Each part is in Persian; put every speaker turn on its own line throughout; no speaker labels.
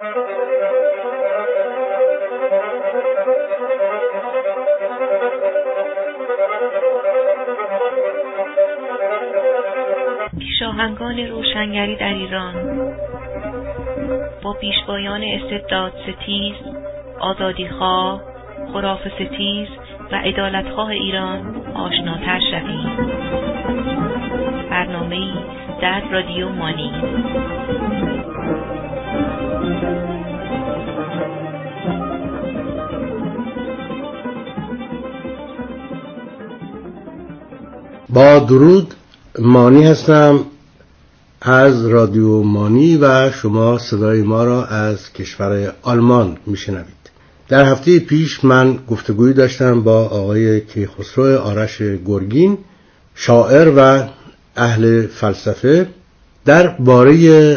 شاهنگان روشنگری در ایران با پیشوایان استبداد ستیز، آزادیخواه، خرافه ستیز و عدالتخواه ایران آشناتر شویم. برنامه‌ای در رادیو مانی.
با درود، مانی هستم از رادیو مانی و شما صدای ما را از کشور آلمان میشنوید. در هفته پیش من گفتگویی داشتم با آقای کیخسرو آرش گرگین، شاعر و اهل فلسفه، در باره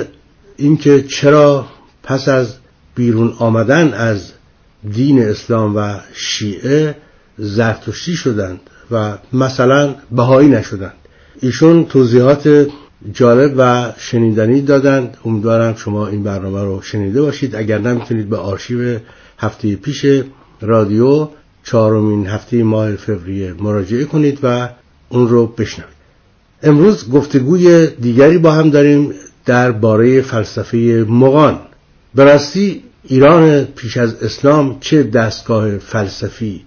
اینکه چرا پس از بیرون آمدن از دین اسلام و شیعه زرتشتی شدند و مثلا بهایی نشدند. ایشون توضیحات جالب و شنیدنی دادند. امیدوارم شما این برنامه رو شنیده باشید. اگر نمیتونید به آرشیو هفته پیش رادیو 4مین هفته ماه فوریه مراجعه کنید و اون رو بشنوید. امروز گفتگوی دیگری با هم داریم درباره فلسفه مغان. به راستی ایران پیش از اسلام چه دستگاه فلسفی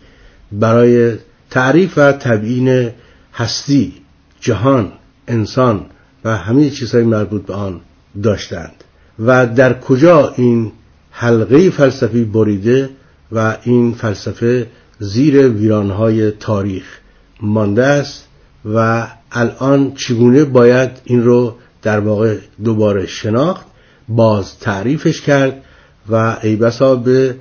برای تعریف و تبیین هستی، جهان، انسان و همه چیزهای مربوط به آن داشتند و در کجا این حلقه فلسفی بریده و این فلسفه زیر ویرانهای تاریخ مانده است و الان چگونه باید این رو در واقع دوباره شناخت، باز تعریفش کرد و ای بسا به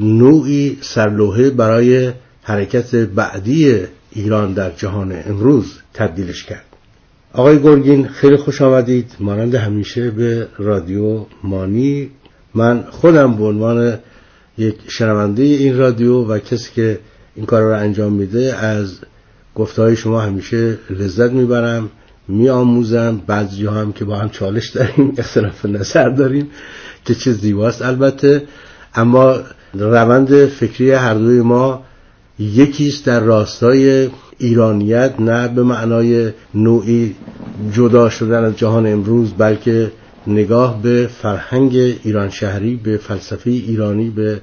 نوعی سرلوحه برای حرکت بعدی ایران در جهان امروز تبدیلش کرد. آقای گرگین، خیلی خوش آمدید مانند همیشه به رادیو مانی. من خودم به عنوان یک شنونده این رادیو و کسی که این کار رو انجام میده از گفته‌های شما همیشه لذت میبرم، میآموزم. بعضی هم که با هم چالش داریم، اختلاف نظر داریم که چه زیباست البته، اما روند فکری هر دوی ما یکیست در راستای ایرانیت، نه به معنای نوعی جدا شدن از جهان امروز، بلکه نگاه به فرهنگ ایران شهری، به فلسفه ایرانی، به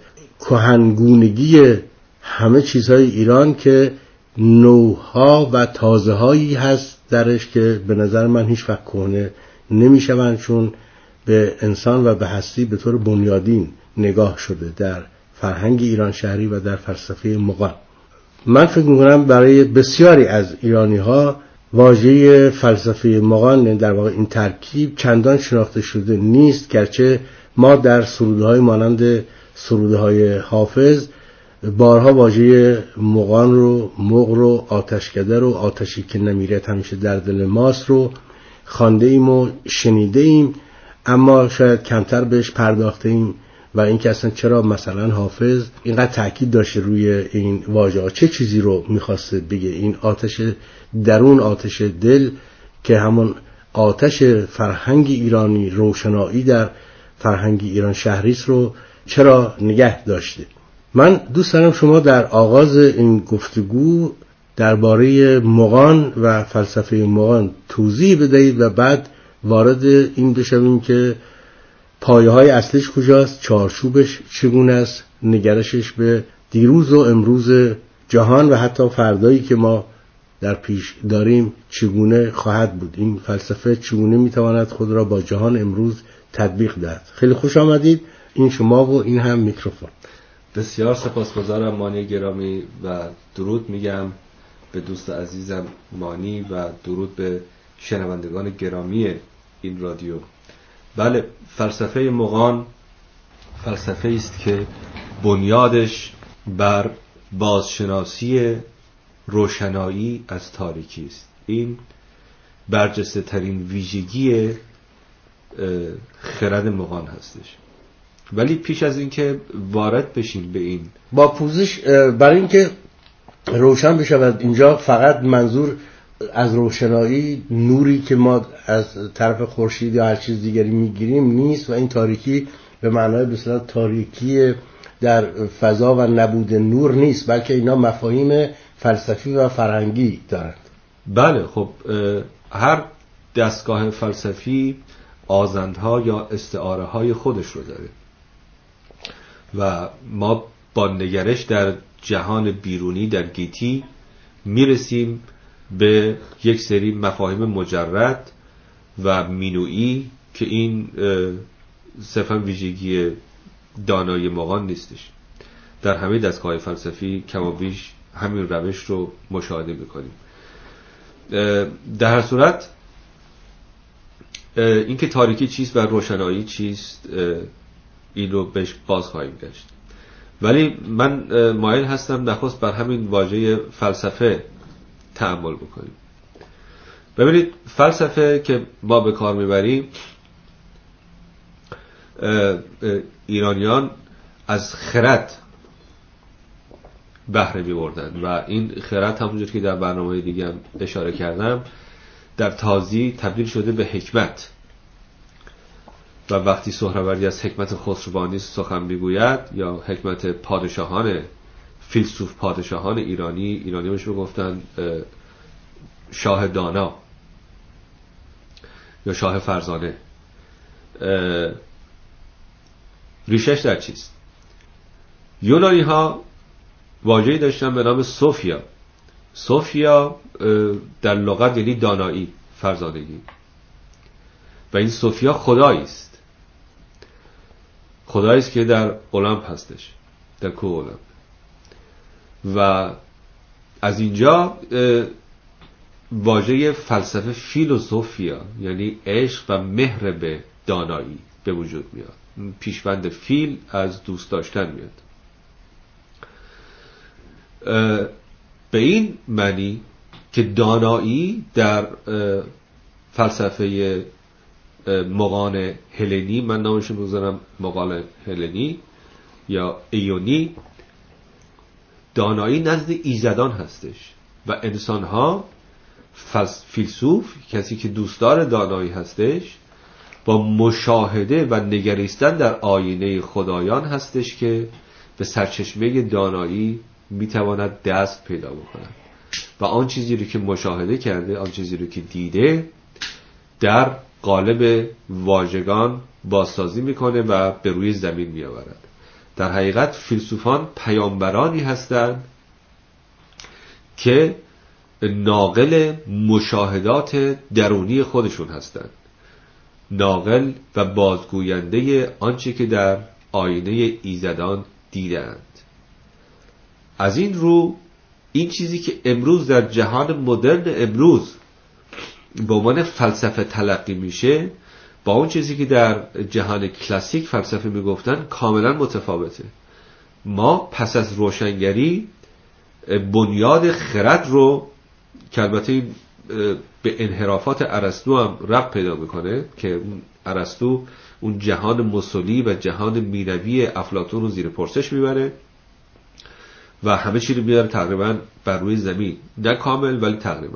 کهنگونگی همه چیزهای ایران که نوها و تازه‌هایی هست درش که به نظر من هیچ وقت کهنه نمیشوند، چون به انسان و به هستی به طور بنیادین نگاه شده در فرهنگ ایران شهری و در فلسفه مغان. من فکر می‌کنم برای بسیاری از ایرانی‌ها واژه فلسفه مغان، در واقع این ترکیب، چندان شناخته شده نیست، گرچه ما در سروده‌های مانند سروده‌های حافظ بارها واژه مغان رو، مغ رو، آتشکده رو، آتشی که نمیرد همیشه در دل ماست رو خوانده ایم و شنیده ایم، اما شاید کمتر بهش پرداخته ایم و این که اصلا چرا مثلا حافظ اینقدر تاکید داشته روی این واژه، چه چیزی رو میخواسته بگه. این آتش درون، آتش دل که همون آتش فرهنگ ایرانی، روشنایی در فرهنگ ایران شهریست رو چرا نگه داشته. من دوست دارم شما در آغاز این گفتگو درباره مغان و فلسفه مغان توضیح بدهید و بعد وارد این بشویم که پایه‌های اصلیش کجاست، چارچوبش چگونه است، نگرشش به دیروز و امروز جهان و حتی فردایی که ما در پیش داریم چگونه خواهد بود. این فلسفه چگونه میتواند خود را با جهان امروز تطبیق دهد. خیلی خوش آمدید. این شما و این هم میکروفون.
بسیار سپاسگزارم مانی گرامی و درود میگم به دوست عزیزم مانی و درود به شنوندگان گرامی این رادیو. بله، فلسفه مغان فلسفه است که بنیادش بر بازشناسی روشنایی از تاریکی است. این برجسته ترین ویژگی خرد مغان هستش. ولی پیش از اینکه وارد بشیم به این
با پوزش، برای اینکه روشن بشود اینجا فقط منظور از روشنایی نوری که ما از طرف خورشید یا هر چیز دیگری میگیریم نیست و این تاریکی به معنای به اصطلاح تاریکی در فضا و نبود نور نیست، بلکه اینا مفاهیم فلسفی و فرهنگی دارند.
بله، خب هر دستگاه فلسفی آزندها یا استعاره های خودش رو داره و ما با نگرش در جهان بیرونی در گیتی میرسیم به یک سری مفاهیم مجرد و مینویی که این صرفا ویژگی دانایی مغان نیستش. در همه دستگاه فلسفی کم و بیش همین روش رو مشاهده میکنیم. در هر صورت اینکه تاریکی چیست و روشنایی چیست این رو بهش باز خواهیم گشت، ولی من مایل هستم نخست بر همین واژه فلسفه تأمل بکنیم. ببینید فلسفه که ما به کار میبریم، ایرانیان از خرد بهره می‌بردند و این خرد همونجور که در برنامه دیگه هم اشاره کردم در تازی تبدیل شده به حکمت و وقتی سهروردی از حکمت خسروانی سخن میگوید یا حکمت پادشاهان فیلسوف پادشاهان ایرانی بهش گفتن شاه دانا یا شاه فرزانه. ریشش در چیست؟ یونانی ها واژه‌ای داشتن به نام سوفیا. سوفیا در لغت یعنی دانایی، فرزانگی، و این سوفیا خدایی است، خدایی است که در المپ هستش، در کوه المپ. و از اینجا واژه فلسفه فیلوسوفیا یعنی عشق و مهر به دانایی به وجود میاد. پیشوند فیل از دوست داشتن میاد. به این معنی که دانایی در فلسفه مغان هلنی، من نامش میگذارم مغان هلنی یا ایونی، دانایی نزد ایزدان هستش و انسانها فیلسوف، کسی که دوستدار دانایی هستش، با مشاهده و نگریستن در آینه خدایان هستش که به سرچشمه دانایی میتواند دست پیدا بکند و آن چیزی رو که مشاهده کرده، آن چیزی رو که دیده، در قالب واژگان بازسازی میکنه و به روی زمین میآورد. در حقیقت فیلسوفان پیامبرانی هستند که ناقل مشاهدات درونی خودشون هستند، ناقل و بازگوینده آنچه که در آینه ایزدان دیدند. از این رو این چیزی که امروز در جهان مدرن امروز به عنوان فلسفه تلقی میشه با اون چیزی که در جهان کلاسیک فلسفه میگفتن کاملا متفاوته. ما پس از روشنگری بنیاد خرد رو که البته به انحرافات ارسطو هم ربط پیدا میکنه که ارسطو اون جهان مسلی و جهان مینوی افلاطون رو زیر پرسش میبره و همه چی رو میاره تقریبا بر روی زمین، نه کامل ولی تقریبا.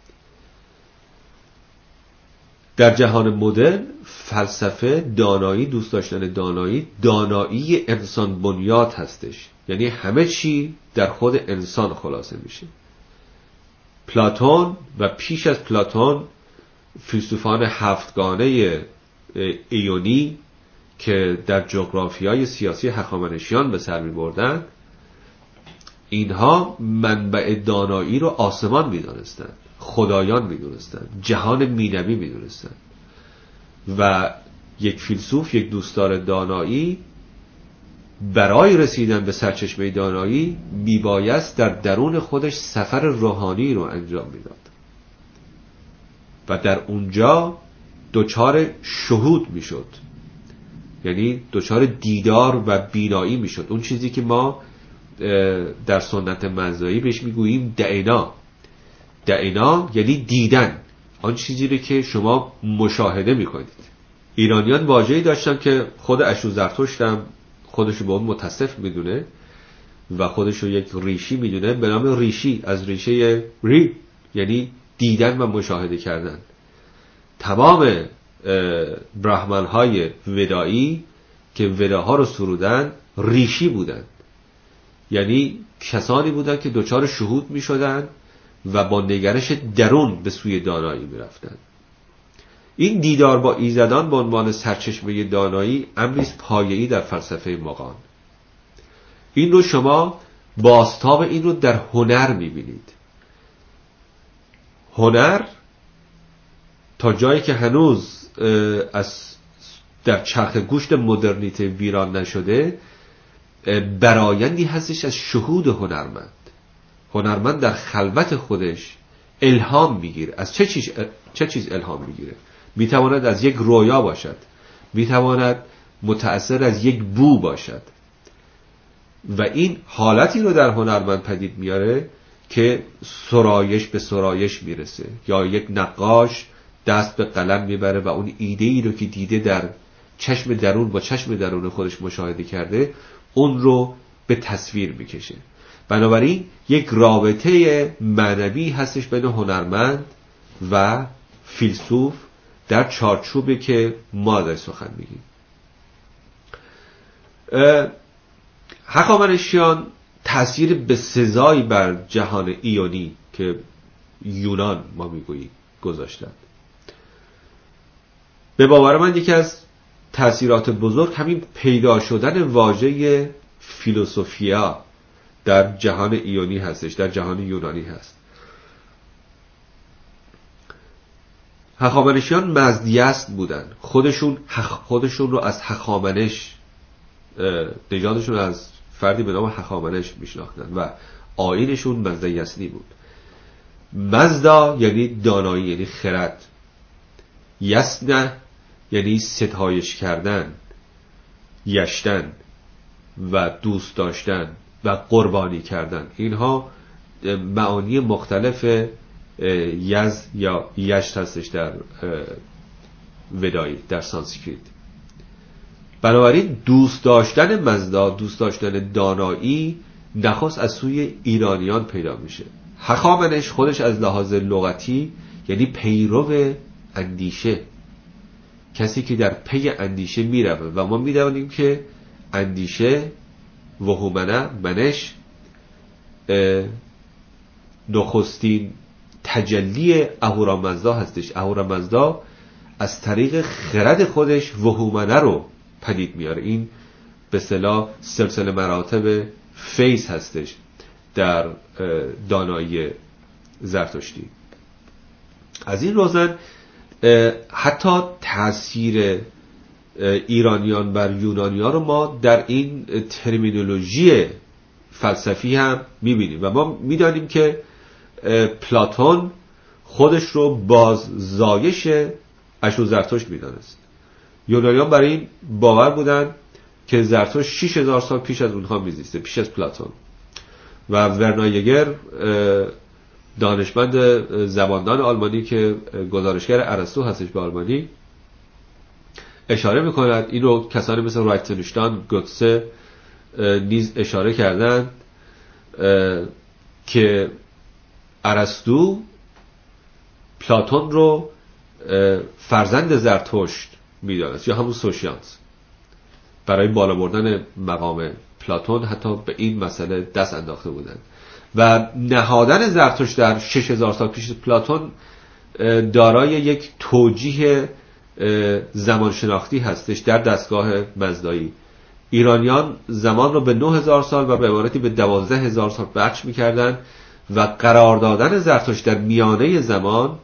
در جهان مدرن فلسفه دانایی، دوست داشتن دانایی انسان بنیاد هستش، یعنی همه چی در خود انسان خلاصه میشه. پلاتون و پیش از پلاتون فیلسوفان هفتگانه ایونی که در جغرافیای سیاسی هخامنشیان به سر می‌بردند، اینها منبع دانایی رو آسمان می‌دانستند، خدایان می‌دونستند، جهان مینوی می‌دونستند و یک فیلسوف، یک دوستدار دانایی برای رسیدن به سرچشمه دانایی میبایست در درون خودش سفر روحانی رو انجام میداد و در اونجا دچار شهود میشد، یعنی دچار دیدار و بینایی میشد. اون چیزی که ما در سنت منزایی بهش میگوییم دعینا یعنی دیدن، آن چیزی رو که شما مشاهده میکنید. ایرانیان واژه‌ای داشتن که خود اشو زرتشت هم خودشو به اون متصف میدونه و خودشو یک ریشی میدونه به نام ریشی، از ریشه ری یعنی دیدن و مشاهده کردن. تمام برهمن‌های ودایی که وداها رو سرودن ریشی بودن، یعنی کسانی بودن که دچار شهود می شدن و با نگرش درون به سوی دانایی می رفتن. این دیدار با ایزدان به عنوان سرچشمه دانایی امریست پایه‌ای در فلسفه مغان. این رو شما بازتاب این رو در هنر می بینید. هنر تا جایی که هنوز از در چرخ گوشت مدرنیته ویران نشده، برایندی هستش از شهود هنرمند. هنرمند در خلوت خودش الهام میگیره. از چه چیز الهام میگیره؟ میتواند از یک رویا باشد، میتواند متأثر از یک بو باشد و این حالتی رو در هنرمند پدید میاره که سرایش به سرایش میرسه، یا یک نقاش دست به قلم میبره و اون ایده‌ای رو که دیده در چشم درون با چشم درون خودش مشاهده کرده اون رو به تصویر میکشه. بنابراین یک رابطه معنوی هستش بین هنرمند و فیلسوف در چارچوبی که ما ازش سخن میگیم. هخامنشیان تأثیر بسزایی بر جهان ایونی که یونان ما میگوییم گذاشتند. به باور من یکی از تأثیرات بزرگ همین پیدا شدن واژه فیلسوفیا در جهان ایونی هستش، در جهان یونانی هست. هخامنشیان مزدیست بودن، خودشون رو از هخامنش، نژادشون از فردی به نام هخامنش میشناختن و آیینشون مزدیستی بود. مزدا یعنی دانایی، یعنی خرد. یسنه یعنی ستایش کردن، یشتن و دوست داشتن و قربانی کردن. اینها معانی مختلف یز یا یشت هستش در ودایی، در سانسکریت. بنابراین دوست داشتن مزدا، دوست داشتن دانایی نخست از سوی ایرانیان پیدا میشه. هخامنش خودش از لحاظ لغتی یعنی پیرو اندیشه، کسی که در پی اندیشه میروه و ما میدونیم که اندیشه وهومنه منش نخستین تجلی اهورامزدا هستش. اهورامزدا از طریق خرد خودش وهومنه رو پدید میاره. این به اصطلاح سلسله مراتب فیض هستش در دانایی زرتشتی. از این روزن حتی تأثیر ایرانیان بر یونانیان رو ما در این ترمینولوژی فلسفی هم میبینیم و ما میدانیم که پلاتون خودش رو باززایش اشو زرتشت میدانست. یونانیان برای این باور بودن که زرتشت 6000 سال پیش از اونها میزیسته، پیش از پلاتون. و ورنایگر دانشمند زباندان آلمانی که گزارشگر ارسطو هستش به آلمانی اشاره میکند، اینو کسانی مثل رایتنشتاین، گوتسه نیز اشاره کردند که ارسطو پلاتون رو فرزند زرتشت میدانست یا همون سوشیانس. برای بالا بردن مقام پلاتون حتی به این مسئله دست انداخته بودند و نهادن زرتشت در 6000 سال پیش پلاتون دارای یک توجیه زمانشناختی هستش در دستگاه مزدایی. ایرانیان زمان رو به 9000 سال و به عبارتی به 12000 سال بخش میکردن و قرار دادن زرتشت در میانه زمان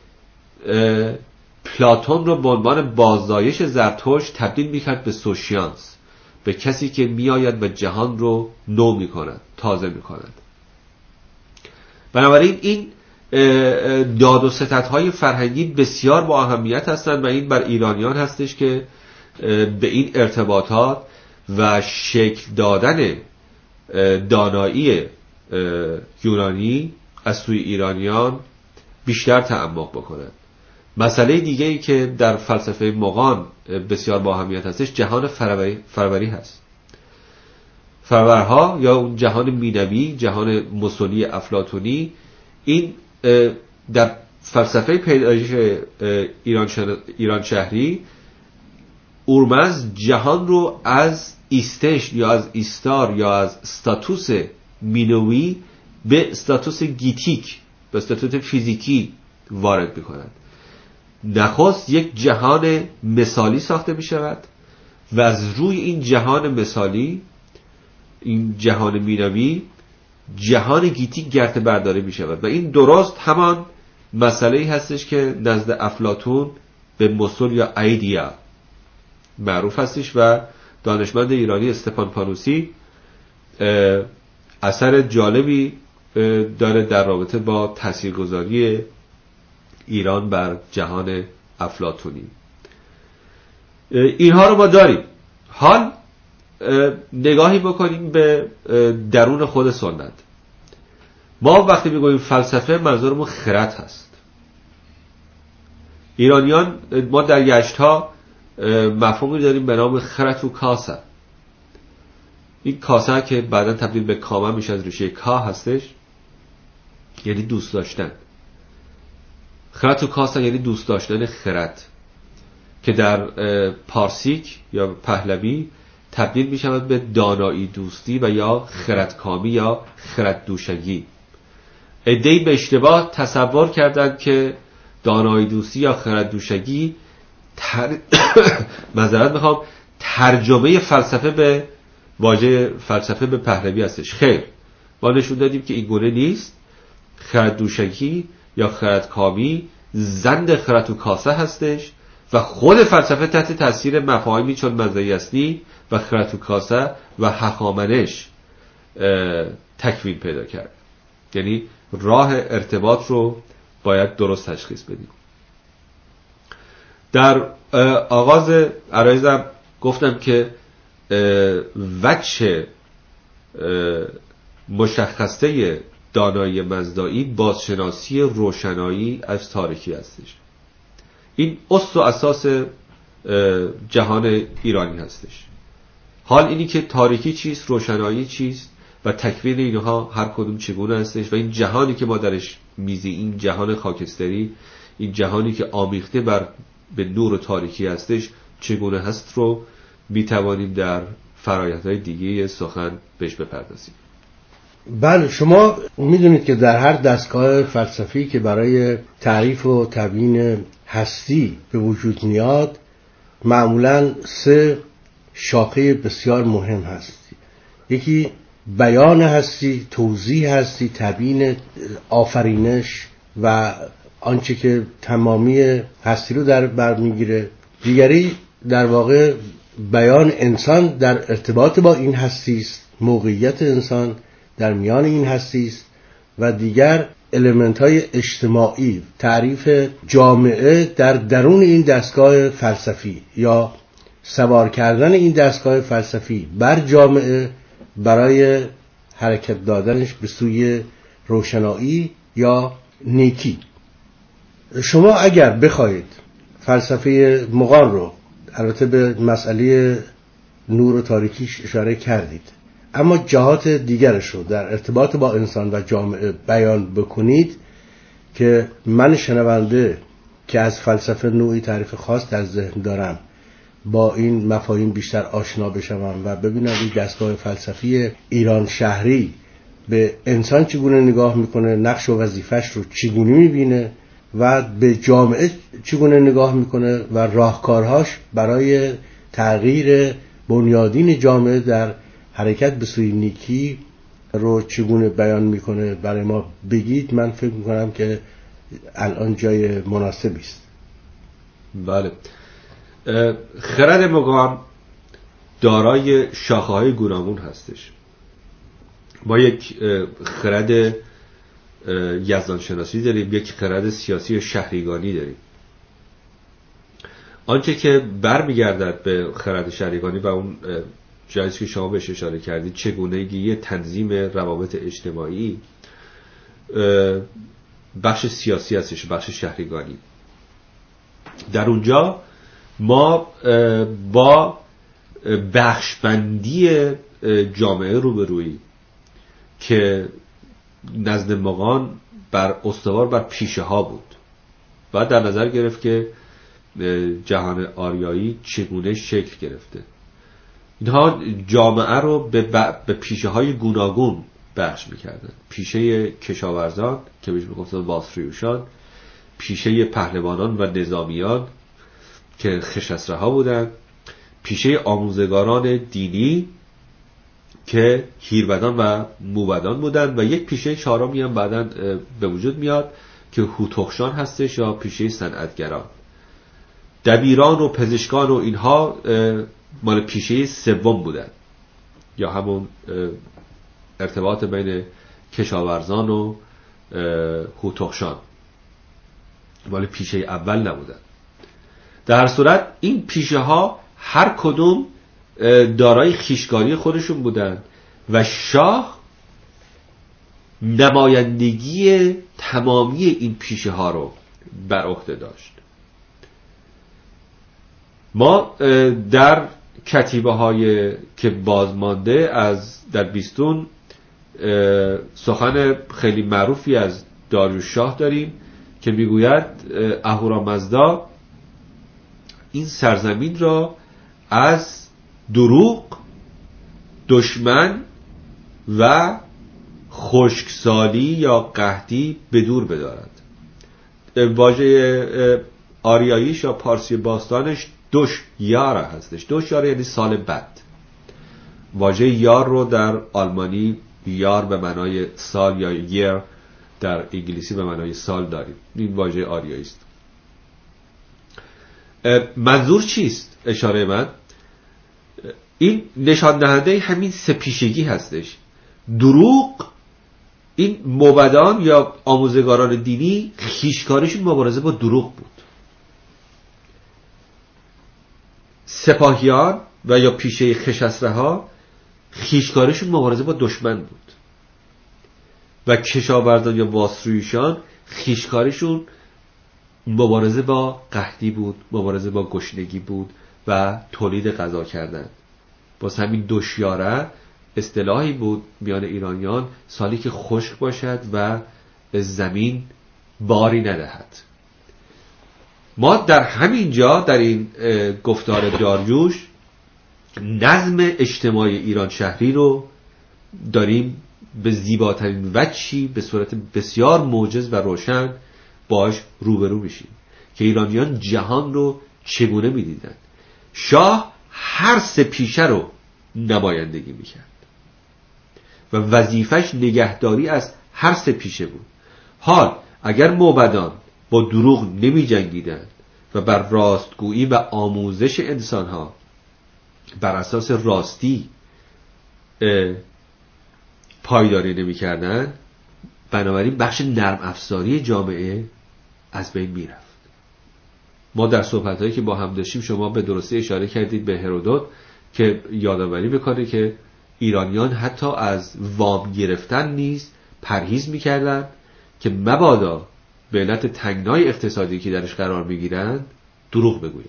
پلاتون رو به عنوان بازدایش زرتشت تبدیل میکرد به سوشیانس، به کسی که میآید و جهان رو نو میکند، تازه میکند. بنابراین این داد و ستدهای فرهنگی بسیار با اهمیت هستند و این بر ایرانیان هستش که به این ارتباطات و شکل دادن دانایی یونانی از سوی ایرانیان بیشتر تعمق بکنند. مسئله دیگه ای که در فلسفه مغان بسیار با اهمیت هستش جهان فروری هست. فرورها یا اون جهان مینوی، جهان موسونی افلاطونی، این در فلسفه پیدایش ایران شهری اورمزد جهان رو از ایستش یا از ایستار یا از استاتوس مینوی به استاتوس گیتیک، به استاتوس فیزیکی وارد می‌کند. نخست یک جهان مثالی ساخته می‌شود و از روی این جهان مثالی، این جهان مینوی، جهان گیتیک گرته برداری می‌شود و این درست همان مسئله‌ای هستش که نزد افلاطون به مسل یا ایدیا معروف هستش و دانشمند ایرانی استپان پانوسی اثر جالبی داره در رابطه با تاثیرگذاری ایران بر جهان افلاطونی. اینها رو ما داریم. حال نگاهی بکنیم به درون خود سنت. ما وقتی میگوییم فلسفه منظورمون خرد هست. ایرانیان، ما در یشت‌ها مفهومی داریم به نام خرد و کاسه. این کاسه که بعدا تبدیل به کامه میشه، از ریشه کا هستش، یعنی دوست داشتن. خرد و کاسه یعنی دوست داشتن خرد که در پارسیک یا پهلوی تبدیل می شود به دانایی دوستی و یا خردکامی یا خرد دوشگی. عده‌ای به اشتباه تصور کردند که دانایی دوستی یا خرد دوشگی ترجمه فلسفه به واژه فلسفه به پهلوی هستش. خیر، ما نشون دادیم که این گونه نیست. خرد دوشگی یا خردکامی زند خرد و کاسه هستش و خود فلسفه تحت تاثیر مفاهیمی چون مزایستی و خرد و کاسه و هخامنش تکوین پیدا کرد. یعنی راه ارتباط رو باید درست تشخیص بدیم. در آغاز عرایزم گفتم که وجه مشخصه دانایی مزدایی بازشناسی روشنایی از تاریکی هستش. این اصل و اساس جهان ایرانی هستش. حال اینی که تاریکی چیست، روشنایی چیست و تکوین اینها هر کدوم چگونه هستش و این جهانی که ما درش میزیم، این جهان خاکستری، این جهانی که آمیخته به نور و تاریکی هستش چگونه هست رو میتوانیم در فرایندهای دیگه سخن بهش بپردازیم.
بله، شما میدونید که در هر دستگاه فلسفی که برای تعریف و تبیین هستی به وجود میاد معمولاً 3 شاخه بسیار مهم هست. یکی بیان هستی، توضیح هستی، تبیین، آفرینش و آنچه که تمامی هستی رو در بر میگیره. دیگری در واقع بیان انسان در ارتباط با این هستی است، موقعیت انسان در میان این هستی است و دیگر المنت‌های اجتماعی، تعریف جامعه در درون این دستگاه فلسفی یا سوار کردن این دستگاه فلسفی بر جامعه برای حرکت دادنش به سوی روشنایی یا نیکی. شما اگر بخواید فلسفه مغان رو، البته به مسئله نور و تاریکیش اشاره کردید، اما جهات دیگرش رو در ارتباط با انسان و جامعه بیان بکنید که من شنونده که از فلسفه نوعی تعریف خاص در ذهن دارم با این مفاهیم بیشتر آشنا بشم و ببینم این دستگاه فلسفی ایران شهری به انسان چگونه نگاه میکنه، نقش و وظیفش رو چگونه میبینه و به جامعه چگونه نگاه میکنه و راهکارهاش برای تغییر بنیادین جامعه در حرکت به سوی نیکی رو چگونه بیان میکنه برای ما بگید. من فکر میکنم که الان جای مناسبی است.
بله، خرد مغان دارای شاخه‌های گوناگون هستش. ما یک خرد یزدانشناسی داریم، یک خرد سیاسی و شهریگانی داریم. آنچه که برمیگردد به خرد شهریگانی و اون جاییست که شما بهش اشاره کردید، چگونگی تنظیم روابط اجتماعی، بخش سیاسی هستش، بخش شهریگانی. در اونجا ما با بخشبندی جامعه روبرویی که نزد مغان استوار بر پیشه ها بود. باید در نظر گرفت که جهان آریایی چگونه شکل گرفته. اینها جامعه رو به پیشه های گوناگون بخش میکردن. پیشه کشاورزان که بهش میگفتن واستریوشان، پیشه پهلوانان و نظامیان که خشسره ها بودن، پیشه آموزگاران دینی که هیرودان و موبدان بودن، و یک پیشه چهارمی هم بعداً به وجود میاد که هوتخشان هستش یا پیشه صنعتگران. دبیران و پزشکان و اینها مال پیشه سوم بودن، یا همون ارتباط بین کشاورزان و هوتخشان، مال پیشه اول نبودن. در هر صورت این پیشه ها هر کدوم دارای خویشگاری خودشون بودن و شاه نمایندگی تمامی این پیشه ها رو بر عهده داشت. ما در کتیبه های که بازمانده از در بیستون سخن خیلی معروفی از داریوش شاه داریم که میگوید اهورامزدا این سرزمین را از دروغ، دشمن و خشکسالی یا قحطی به دور بدارد. واژه آریاییش یا پارسی باستانش دوش یار هستش. دوش یار یعنی سال بد. واژه یار رو در آلمانی یار به معنای سال یا یر در انگلیسی به معنای سال داریم. این واژه آریایی است. منظور چیست؟ اشاره من این نشان دهنده همین سپیشگی هستش. دروغ، این موبدان یا آموزگاران دینی خویشکاریشون مبارزه با دروغ بود. سپاهیان و یا پیشه خشسره ها خویشکاریشون مبارزه با دشمن بود و کشاورزان یا واستریوشان خویشکاریشون مبارزه با قحطی بود، مبارزه با گشنگی بود و تولید غذا کردن. باز همین دوشیاره اصطلاحی بود میان ایرانیان، سالی که خشک باشد و زمین باری ندهد. ما در همین جا در این گفتار داریوش نظم اجتماعی ایران شهری رو داریم به زیباترین وجهی به صورت بسیار موجز و روشن باش روبرو میشیم که ایرانیان جهان رو چگونه میدیدن. شاه هر سه پیشه رو نمایندگی میکرد و وظیفش نگهداری از هر سه پیشه بود. حال اگر موبدان با دروغ نمی جنگیدند و بر راستگویی و آموزش انسانها بر اساس راستی پایداری نمی کردند، بنابراین بخش نرم افزاری جامعه از بین می رفت. ما در صحبتهایی که با هم داشتیم شما به درستی اشاره کردید به هرودوت که یادآوری میکنه که ایرانیان حتی از وام گرفتن نیز پرهیز میکردند که مبادا به علت تنگنای اقتصادی که درش قرار میگیرند دروغ بگویند.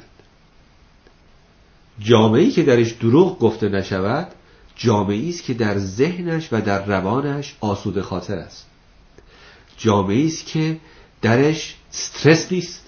جامعه‌ای که درش دروغ گفته نشود جامعه‌ای است که در ذهنش و در روانش آسوده خاطر است. جامعه‌ای است که درش استرس نیست،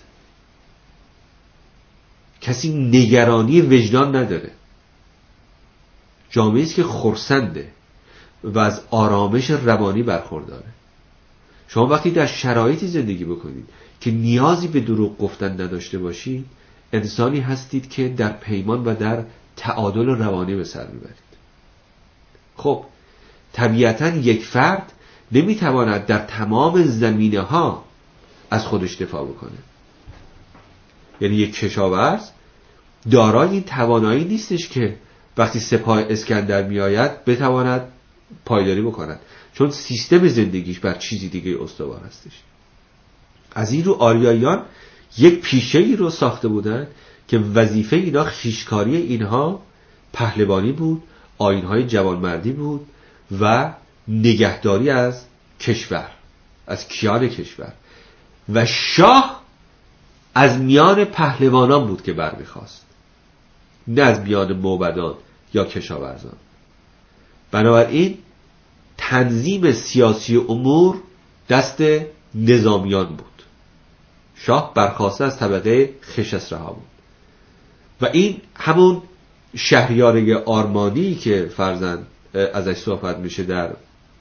کسی نگرانی وجدان نداره. جامعه‌ای است که خرسنده و از آرامش روانی برخورداره. شما وقتی در شرایطی زندگی بکنید که نیازی به دروغ گفتن نداشته باشید، انسانی هستید که در پیمان و در تعادل روانی به سر میبرید. خب طبیعتاً یک فرد نمیتواند در تمام زمینه ها از خودش دفاع بکنه. یعنی یک کشاورز دارای این توانایی نیستش که وقتی سپاه اسکندر میآید بتواند پایداری بکند، چون سیستم زندگیش بر چیزی دیگه استوار هستش. از این رو آریاییان یک پیشه‌ای رو ساخته بودند که وظیفه اینا خویشکاری اینها پهلوانی بود، آیین‌های جوانمردی بود و نگهداری از کشور، از کیان کشور. و شاه از میان پهلوانان بود که برمیخواست، نه از میان موبدان یا کشاورزان. بنابراین تنظیم سیاسی امور دست نظامیان بود. شاه برخاسته از طبقه خشسرها بود و این همون شهریاری آرمانی که فرزند ازش صحبت میشه در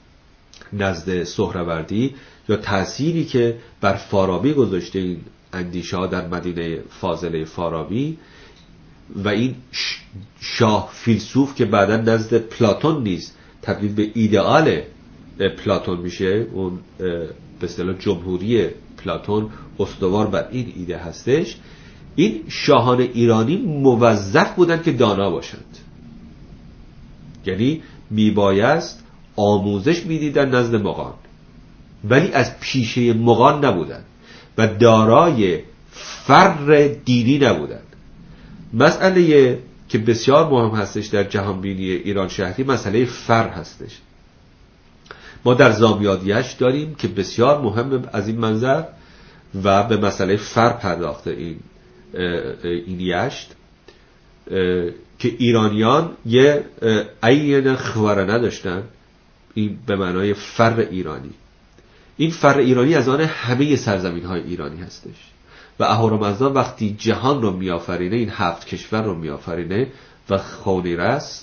نزد سهروردی، یا تأثیری که بر فارابی گذاشته این اندیشه ها در مدینه فاضله فارابی، و این شاه فیلسوف که بعدا نزد پلاتون نیز تبدیل به ایدئال پلاتون میشه، اون به اصطلاح جمهوری پلاتون استوار بر این ایده هستش. این شاهان ایرانی موظف بودند که دانا باشند، یعنی میبایست آموزش میدیدن نزد مغان، ولی از پیشه مغان نبودند و دارای فر دینی نبودند. مسئله که بسیار مهم هستش در جهانبینی ایران شهری مسئله فر هستش. ما در زامیادیش داریم که بسیار مهم از این منظر و به مسئله فر پرداخته این یشت، که ایرانیان یه عین خواره نداشتن، این به معنای فر ایرانی. این فر ایرانی از آن همه سرزمین های ایرانی هستش و اهورامزدا وقتی جهان رو میآفرینه، این 7 کشور رو میآفرینه و خونیرس،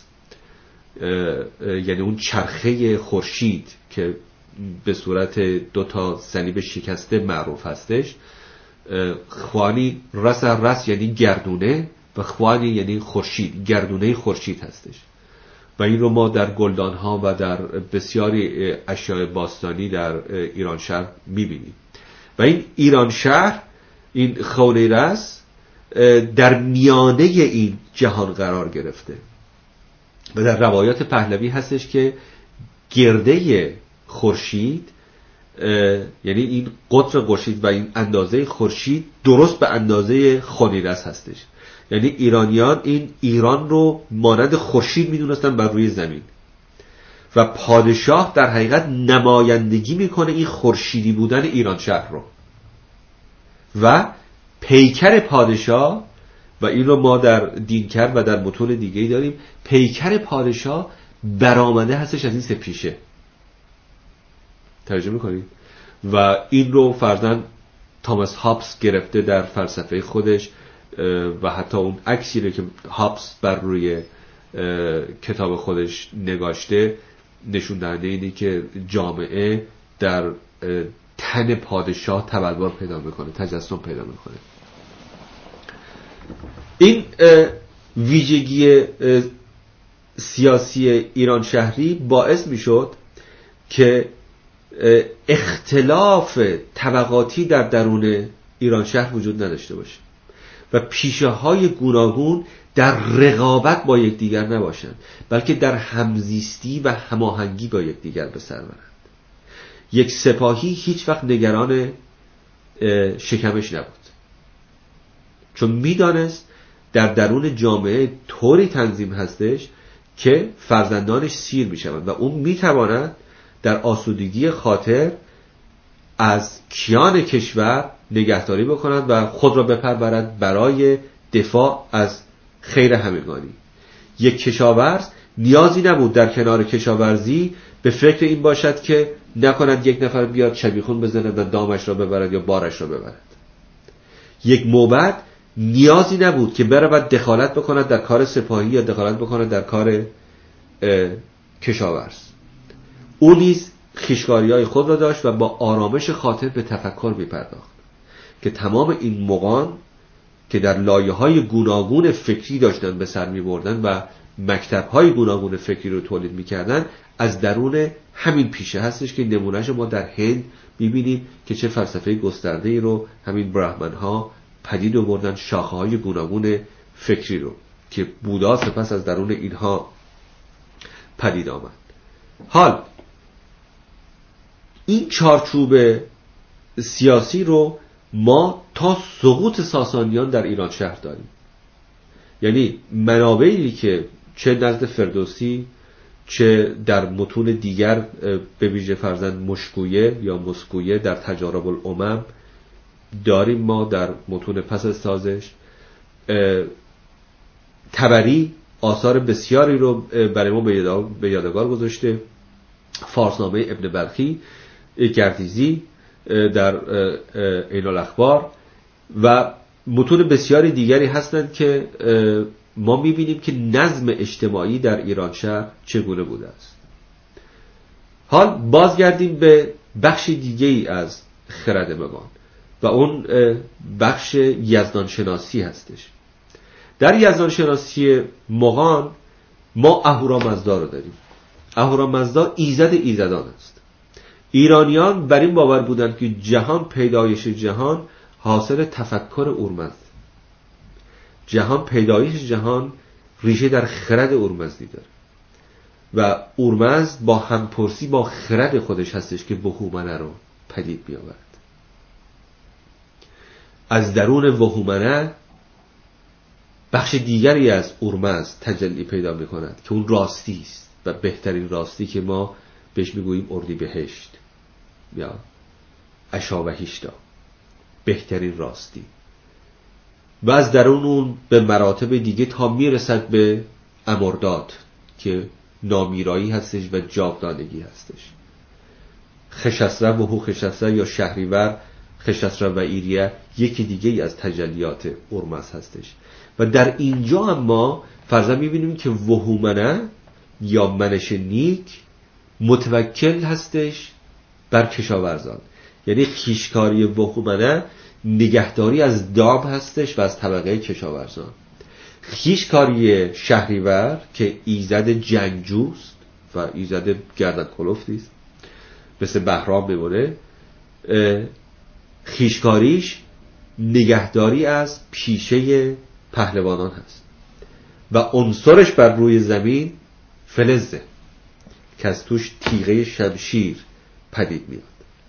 یعنی اون چرخه خورشید که به صورت 2 صلیب شکسته معروف هستش، خوانی رس یعنی گردونه و خوانی یعنی خورشید، گردونه خورشید هستش و این رو ما در گلدان ها و در بسیاری اشیاء باستانی در ایران شهر میبینیم. و این ایران شهر، این خونیرس در میانه این جهان قرار گرفته و در روایات پهلوی هستش که گرده خورشید، یعنی این قطر خورشید و این اندازه خورشید درست به اندازه خونیرس هستش. یعنی ایرانیان این ایران رو مانند خورشید میدونستن بر روی زمین و پادشاه در حقیقت نمایندگی میکنه این خورشیدی بودن ایران شهر رو و پیکر پادشاه، و این رو ما در دینکر و در متون دیگه‌ای داریم، پیکر پادشاه برآمده هستش از این 3 پیشه. ترجمه کنید و این رو فرزند تاماس هابس گرفته در فلسفه خودش و حتی اون عکسی رو که هابس بر روی کتاب خودش نگاشته نشون دهنده اینه که جامعه در تن پادشاه تبلور پیدا میکنه، تجسم پیدا میکنه. این ویژگی سیاسی ایران شهری باعث میشد که اختلاف طبقاتی در درون ایران شهر وجود نداشته باشه و پیشه های گوناگون در رقابت با یکدیگر نباشند، بلکه در همزیستی و هماهنگی با یکدیگر به سر برند. یک سپاهی هیچ وقت نگران شکمش نبود، چون میدانست در درون جامعه طوری تنظیم هستش که فرزندانش سیر میشوند و اون میتواند در آسودگی خاطر از کیان کشور نگهداری بکند و خود را بپرورد برای دفاع از خیر همگانی. یک کشاورز نیازی نبود در کنار کشاورزی به فکر این باشد که نکند یک نفر بیاد شبیخون بزند و دامش را ببرد یا بارش را ببرد. یک موبد نیازی نبود که برود دخالت بکند در کار سپاهی یا دخالت بکند در کار کشاورز. او نیز خویشکاری‌های خود را داشت و با آرامش خاطر به تفکر می‌پرداخت که تمام این مغان که در لایه‌های گوناگون فکری داشتن به سر می‌بردن و مکتب‌های گوناگون فکری رو تولید می‌کردن، از درون همین پیشه هستش که نمونهش ما در هند می‌بینیم که چه فلسفه گسترده‌ای رو همین براهمن‌ها پدید آوردن، شاخه‌های گوناگون فکری رو که بودا سپس از درون اینها پدید آمد. حال این چارچوب سیاسی رو ما تا سقوط ساسانیان در ایران شهر داریم. یعنی منابعی که چه نزد فردوسی چه در متون دیگر به ویژه فرزند مشکویه یا مسکویه در تجارب الامم داریم، ما در متون پس از سازش طبری آثار بسیاری رو برای ما به یادگار گذاشته. فارسنامه ابن بلخی، گردیزی در عین الاخبار و متون بسیاری دیگری هستند که ما میبینیم که نظم اجتماعی در ایران شهر چگونه بوده است. حال بازگردیم به بخش دیگه‌ای از خرد مغان و اون بخش یزدان شناسی هستش. در یزدان شناسی مغان ما اهورامزدا رو داریم. اهورامزدا ایزد ایزدان است. ایرانیان بر این باور بودند که جهان، پیدایش جهان حاصل تفکر اورمزد. جهان، پیدایش جهان ریشه در خرد اورمزدی داره و اورمزد با همپرسی با خرد خودش هستش که وهومنه رو پدید بیاورد. از درون وهومنه بخش دیگری از اورمزد تجلی پیدا می کند که اون راستی است و بهترین راستی که ما بهش میگوییم اردیبهشت یا اشاوهیشتا، بهترین راستی. و از درون اون به مراتب دیگه تا میرسد به امرداد که نامیرایی هستش و جاودانگی هستش. خشسره و هو خشسره یا شهریور، خشسره و ایریه یکی دیگه ای از تجلیات اورمزد هستش. و در اینجا هم ما فرضاً میبینیم که وهومنه یا منش نیک متوکل هستش بر کشاورزان، یعنی خیشکاری وهومنه نگهداری از دام هستش و از طبقه کشاورزان. خیشکاری شهریور که ایزد جنگجوست و ایزد گردن کلفتی است، مثل بهرام میمونه، خیشکاریش نگهداری از پیشه پهلوانان هست و عنصرش بر روی زمین فلزه که از توش تیغه شمشیر پدید میاد.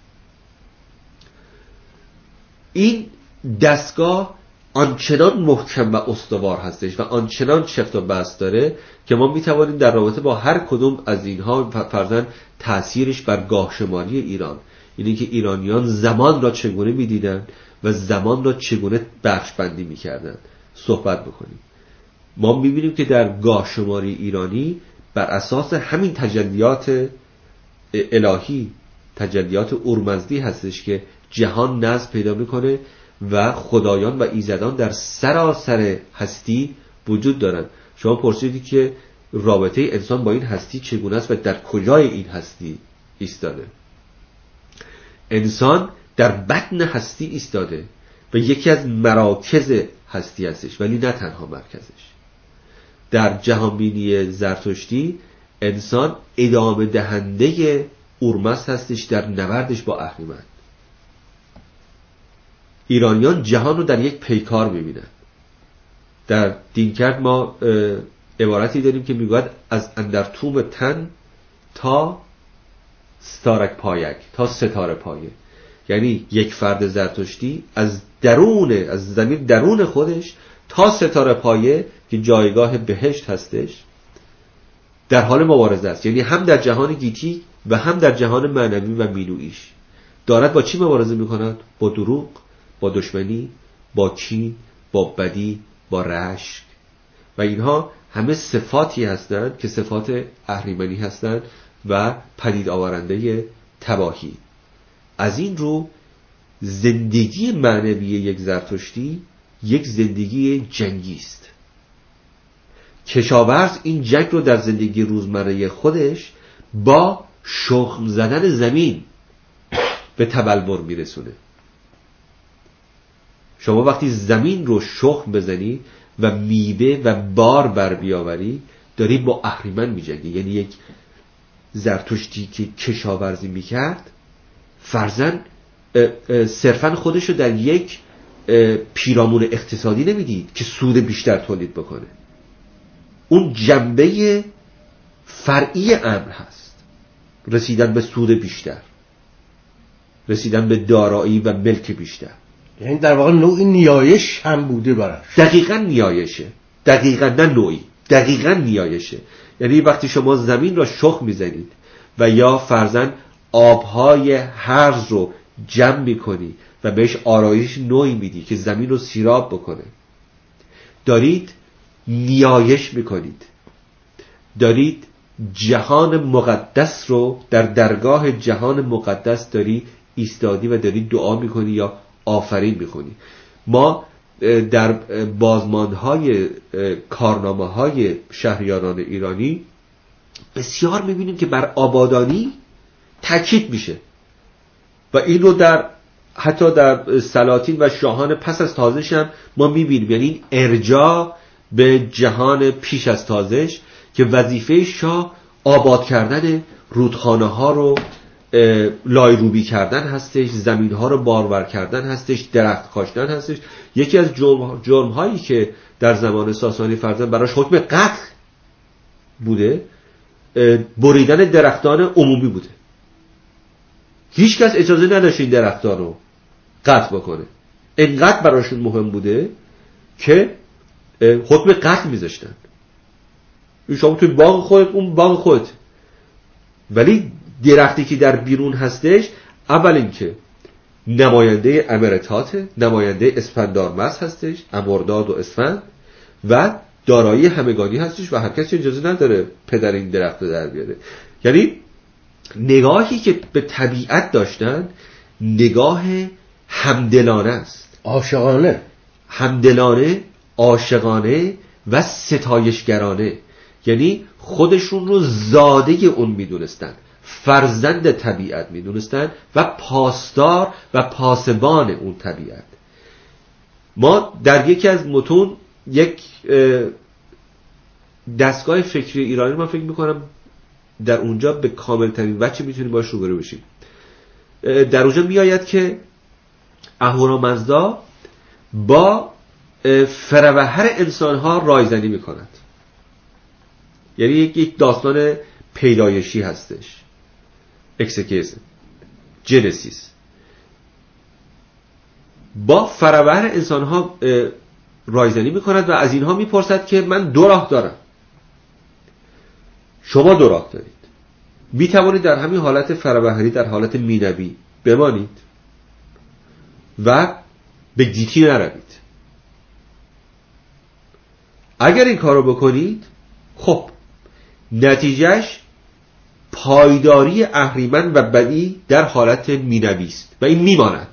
این دستگاه آنچنان محکم و استوار هستش و آنچنان چفت و بست داره که ما میتوانیم در رابطه با هر کدوم از اینها فرضاً تأثیرش بر گاهشماری ایران، اینی که ایرانیان زمان را چگونه میدیدن و زمان را چگونه بخش بندی میکردن صحبت بکنیم. ما میبینیم که در گاهشماری ایرانی بر اساس همین تجلیات الهی، تجلیات اورمزدی هستش که جهان نظم پیدا میکنه و خدایان و ایزدان در سراسر هستی وجود دارن. شما پرسیدید که رابطه انسان با این هستی چگونه است و در کجای این هستی ایستاده. انسان در بطن هستی ایستاده و یکی از مراکز هستی هستش، ولی نه تنها مرکزش. در جهانبینی زرتشتی انسان ادامه دهنده اورمزد هستش در نبردش با اهریمن. ایرانیان جهان رو در یک پیکار میبینن. در دینکرد ما عبارتی داریم که میگوید از اندر توم تن تا ستارک پایک، تا ستاره پایه. یعنی یک فرد زرتشتی از زمین درون خودش تا ستاره پایه که جایگاه بهشت هستش در حال مبارزه است. یعنی هم در جهان گیتی و هم در جهان معنوی و مینویش دارد با چی مبارزه میکند؟ با دروغ، با دشمنی، با کین، با بدی، با رشک. و اینها همه صفاتی هستند که صفات اهریمنی هستند و پدید آورنده تباهی. از این رو زندگی معنوی یک زرتشتی یک زندگی جنگی است. کشاورز این جنگ رو در زندگی روزمره خودش با شخم زدن زمین به تبلور میرسونه. شما وقتی زمین رو شخم بزنی و میوه و بار بر بیاوری داری با اهریمن میجنگی. یعنی یک زرتشتی که کشاورزی میکرد فرضاً صرفاً خودش رو در یک پیرامون اقتصادی نمیدید که سود بیشتر تولید بکنه. اون جنبه فرعی امر هست، رسیدن به سود بیشتر، رسیدن به دارایی و ملک بیشتر.
یعنی در واقع نوعی نیایش هم بوده براش.
دقیقاً نیایشه، دقیقاً نه نوعی، دقیقاً نیایشه. یعنی وقتی شما زمین را شخم میزنید و یا فرضاً آبهای هرز رو جمع میکنی و بهش آرایش نوعی میدی که زمین رو سیراب بکنه، دارید نیایش میکنید، دارید جهان مقدس رو در درگاه جهان مقدس داری ایستادی و داری دعا میکنی یا آفرین میکنی. ما در بازماندهای کارنامه‌های شهریاران ایرانی بسیار می‌بینیم که بر آبادانی تاکید میشه و این رو حتی در سلاطین و شاهان پس از تازش هم ما می‌بینیم. یعنی این ارجاع به جهان پیش از تازش که وظیفه شاه آباد کردن رودخانه‌ها رو لایروبی کردن هستش، زمین‌ها رو بارور کردن هستش، درخت کاشتن هستش. یکی از جرم‌هایی که در زمان ساسانی فرزند براش حکم قتل بوده بریدن درختان عمومی بوده. هیچ کس اجازه نداشت این درختان رو قطع بکنه. اینقدر براشون مهم بوده که حکم قتل میذاشتن. شما توی باغ خودت، اون باغ خودت، ولی درختی که در بیرون هستش اول اینکه نماینده امرتاته، نماینده اسفندارمس هستش، امرداد و اسفند، و دارایی همگانی هستش و هر کسی اجازه نداره پدر این درخت رو در بیاره. یعنی نگاهی که به طبیعت داشتن نگاه همدلانه است،
عاشقانه،
همدلانه، عاشقانه و ستایشگرانه. یعنی خودشون رو زاده اون میدونستن، فرزند طبیعت میدونستن و پاسدار و پاسبان اون طبیعت. ما در یکی از متون یک دستگاه فکری ایرانی من فکر میکنم در اونجا به کامل ترین وجه میتونیم باش روبرو بشیم. در اونجا میآید که اهورامزدا با فروهر انسانها رایزنی میکند. یعنی یک داستان پیدایشی هستش، اکسکیز جنسیس. با فروهر انسانها رایزنی میکند و از اینها میپرسد که من دو راه دارم، شما دو راه دارید. میتوانید در همین حالت فروهری، در حالت مینوی بمانید و به گیتی نروید. اگر این کارو بکنید، خب نتیجهش پایداری اهریمن و بدی در حالت مینوی است و این میماند.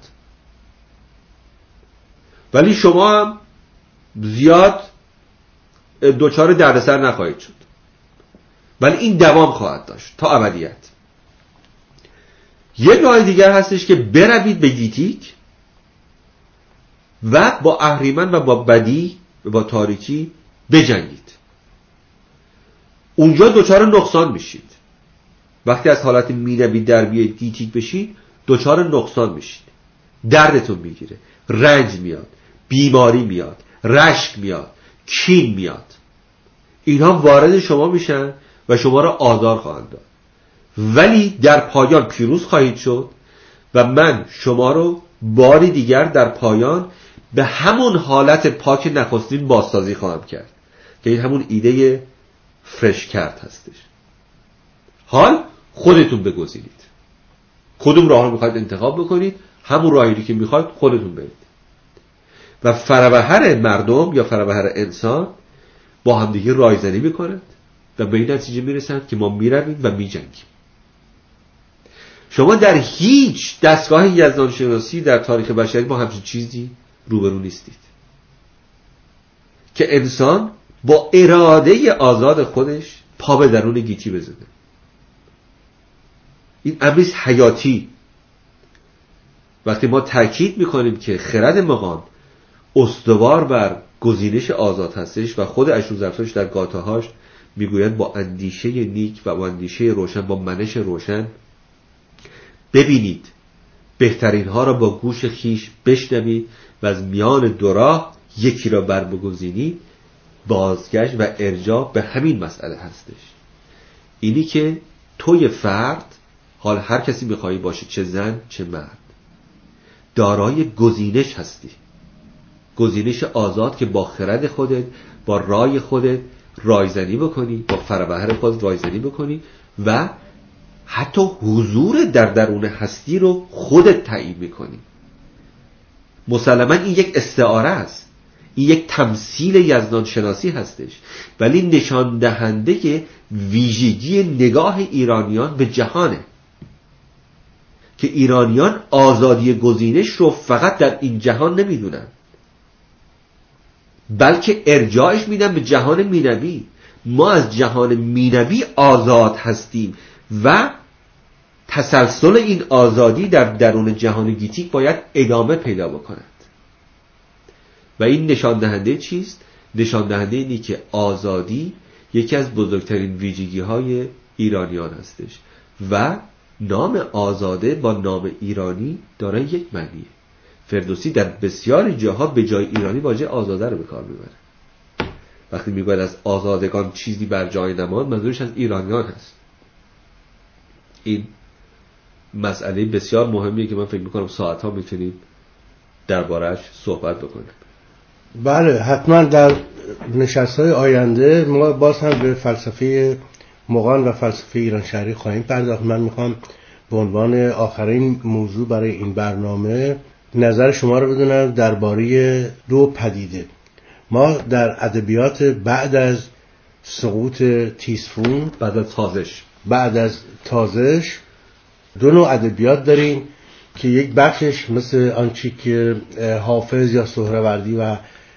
ولی شما هم زیاد دوچار دردسر نخواهید شد، ولی این دوام خواهد داشت تا ابدیت. یک راه دیگر هستش که بروید به گیتیک و با اهریمن و با بدی و با تاریکی بجنگید. اونجا دوچار نقصان میشید. وقتی از حالت مینوی در بیاید گیتیک بشید، دوچار نقصان میشید. دردتون میگیره، رنج میاد، بیماری میاد، رشک میاد، کین میاد. اینها وارد شما میشن و شما را آزار خواهند داد. ولی در پایان پیروز خواهید شد و من شما رو باری دیگر در پایان به همون حالت پاک نخستین بازسازی خواهم کرد که این همون ایده فرش کرد هستش. حال خودتون بگذارید کدوم راه رو میخواید انتخاب بکنید، همون راهی که میخواید خودتون برید. و فروهر مردم یا فروهر انسان با همدیگه رایزنی میکنند و به این نتیجه میرسند که ما میرویم و میجنگیم. شما در هیچ دستگاه یزدانشناسی در تاریخ بشری با همچین چیزی روبرو نیستید که انسان با اراده آزاد خودش پا به درون گیتی بزنه. این امری حیاتی. وقتی ما تاکید میکنیم که خرد مغان استوار بر گزینش آزاد هستش و خود اشوزرتوش در گاته‌هاش میگوید با اندیشه نیک و با اندیشه روشن، با منش روشن ببینید، بهترین ها را با گوش خیش بشنوید و از میان دو راه یکی را بر بگزینید. بازگشت و ارجاع به همین مسئله هستش. اینی که توی فرد، حال هر کسی میخوایی باشه، چه زن چه مرد، دارای گزینش هستی. گزینش آزاد که با خرد خودت، با رای خودت رایزنی بکنی، با فروهر خودت رایزنی بکنی و حتی حضور در درون هستی رو خودت تعیین میکنی. مسلماً این یک استعاره است، این یک تمثیل یزدان شناسی هستش، ولی نشان دهنده ویژگی نگاه ایرانیان به جهانه که ایرانیان آزادی گزینش رو فقط در این جهان نمیدونن، بلکه ارجاعش میدن به جهان مینوی. ما از جهان مینوی آزاد هستیم و تسلسل این آزادی در درون جهان گیتیک باید ادامه پیدا بکند. و این نشان دهنده چیست؟ نشان دهنده اینی که آزادی یکی از بزرگترین ویژگی های ایرانیان هستش و نام آزاده با نام ایرانی دارای یک معنیه. فردوسی در بسیاری جاها به جای ایرانی واژه آزاده رو به کار میبره. وقتی میگوید از آزادگان چیزی بر جای نماند، منظورش از ایرانیان هست. این مسئله بسیار مهمیه که من فکر میکنم ساعتها میتونیم درباره‌اش صحبت بکنیم.
بله، حتما در نشست‌های آینده ما باز هم به فلسفه مغان و فلسفه ایران شهری خواهیم پرداخت. من میخوام به عنوان آخرین موضوع برای این برنامه نظر شما رو بدونم درباره دو پدیده. ما در ادبیات بعد از سقوط تیسفون، بعد از تازش دو نوع ادبیات داریم که یک بخشش مثل آنچه که حافظ یا سهروردی و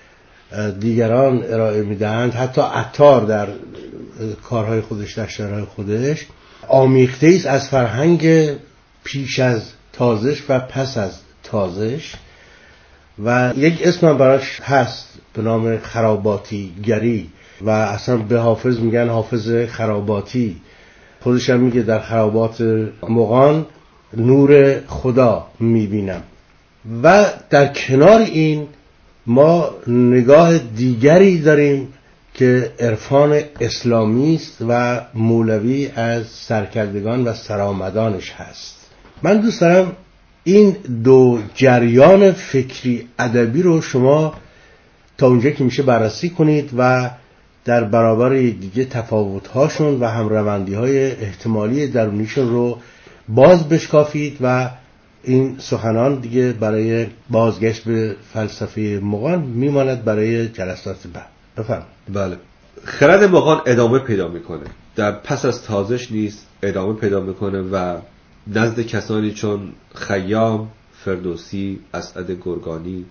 دیگران ارائه میدهند، حتی عطار در کارهای خودش، در شعرهای خودش، آمیخته است از فرهنگ پیش از تازش و پس از تازش و یک اسم براش هست به نام خراباتی گری و اصلا به حافظ میگن حافظ خراباتی. خودش هم میگه در خرابات مغان نور خدا میبینم. و در کنار این ما نگاه دیگری داریم که عرفان اسلامی است و مولوی از سرکردگان و سرآمدانش هست. من دوست دارم این دو جریان فکری ادبی رو شما تا اونجا که میشه بررسی کنید و در برابر دیگه تفاوت‌هاشون و همروندی‌های احتمالی درونیشون رو باز بشکافید و این سخنان دیگه برای بازگشت به فلسفه مغان میماند برای جلسات بعد. بفرمایید.
بله، خرد مغان ادامه پیدا میکنه، در پس از تازش نیست ادامه پیدا میکنه و نزد کسانی چون خیام، فردوسی، اسعد گرگانی،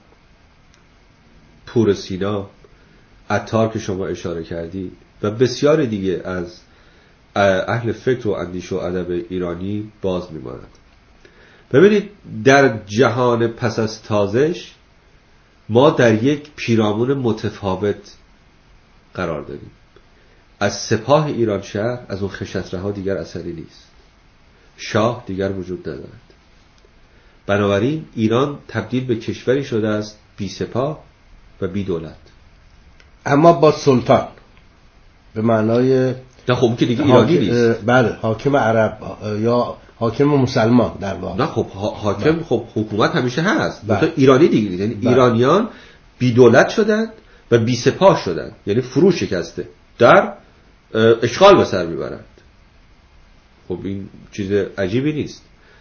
پور سینا، عطار که شما اشاره کردی و بسیار دیگه از اهل فکر و اندیشه و ادب ایرانی باز میماند. ببینید در جهان پس از تازش ما در یک پیرامون متفاوت قرار داریم. از سپاه ایران شهر، از اون خشتره ها دیگر اثری نیست، شاه دیگر وجود ندارد. بنابراین ایران تبدیل به کشوری شده است بی سپاه و بی دولت،
اما با سلطان به معنای
نه خب که دیگه ایرانی نیست.
بله، حاکم عرب یا حاکم مسلمان در واقع.
نه خب حاکم خب حکومت همیشه هست،
بله.
ایرانی دیگه نیست. یعنی ایرانیان بی دولت شدند و بی سپاه شدند، یعنی فرو شکسته در اشغال به سر میبرند. خب این چیز عجیبی نیست،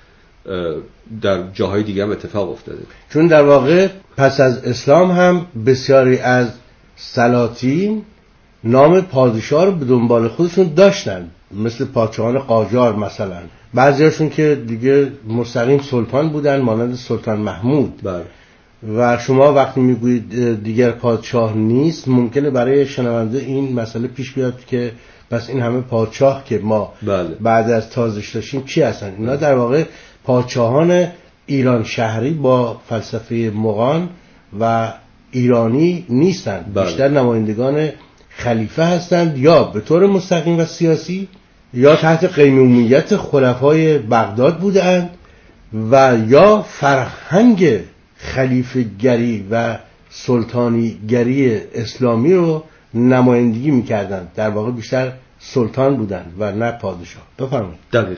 در جاهای دیگه هم اتفاق افتاده.
چون در واقع پس از اسلام هم بسیاری از سلاطین نام پادشاه رو به دنبال خودشون داشتن، مثل پادشاهان قاجار مثلا. بعضیاشون که دیگه مستقیم سلطان بودن، مانند سلطان محمود.
بله.
و شما وقتی میگویید دیگر پادشاه نیست، ممکنه برای شنونده این مسئله پیش بیاد که پس این همه پادشاه که ما بعد از تازش داشتیم چی هستن؟ اینا در واقع پادشاهان ایران شهری با فلسفه مغان و ایرانی نیستن. بیشتر نمایندگان خلیفه هستند، یا به طور مستقیم و سیاسی یا تحت قیمومیت خلفای بغداد بودند و یا فرهنگ خلیفه گری و سلطانی گری اسلامی رو نمایندگی میکردند. در واقع بیشتر سلطان بودند و نه پادشاه. بفرمایید.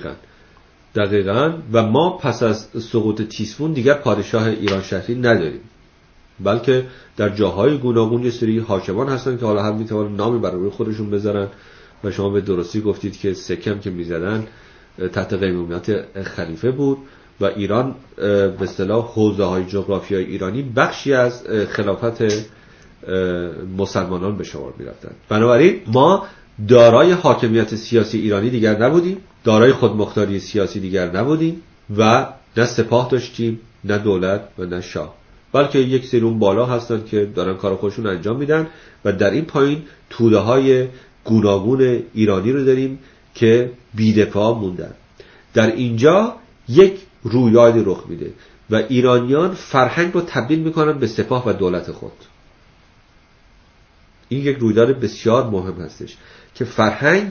دقیقاً. و ما پس از سقوط تیسفون دیگر پادشاه ایران شهری نداریم، بلکه در جاهای گوناگون یه سری حاکمان هستن که حالا هم میتوانن نامی برای خودشون بذارن و شما به درستی گفتید که سکم که میزدن تحت قیمومیت خلیفه بود و ایران به اصطلاح حوزه‌های جغرافیایی ایرانی بخشی از خلافت مسلمانان به شمار می‌رفتند. بنابراین ما دارای حاکمیت سیاسی ایرانی دیگر نبودیم، دارای خودمختاری سیاسی دیگر نبودیم و نه سپاه داشتیم، نه دولت و نه شاه. بلکه یک سری اون بالا هستن که دارن کار خودشون انجام میدن و در این پایین توده های گوناگون ایرانی رو داریم که بی‌دفاع موندن. در اینجا یک رویدادی رخ میده و ایرانیان فرهنگ رو تبدیل میکنن به سپاه و دولت خود. این یک رویداد بسیار مهم هستش که فرهنگ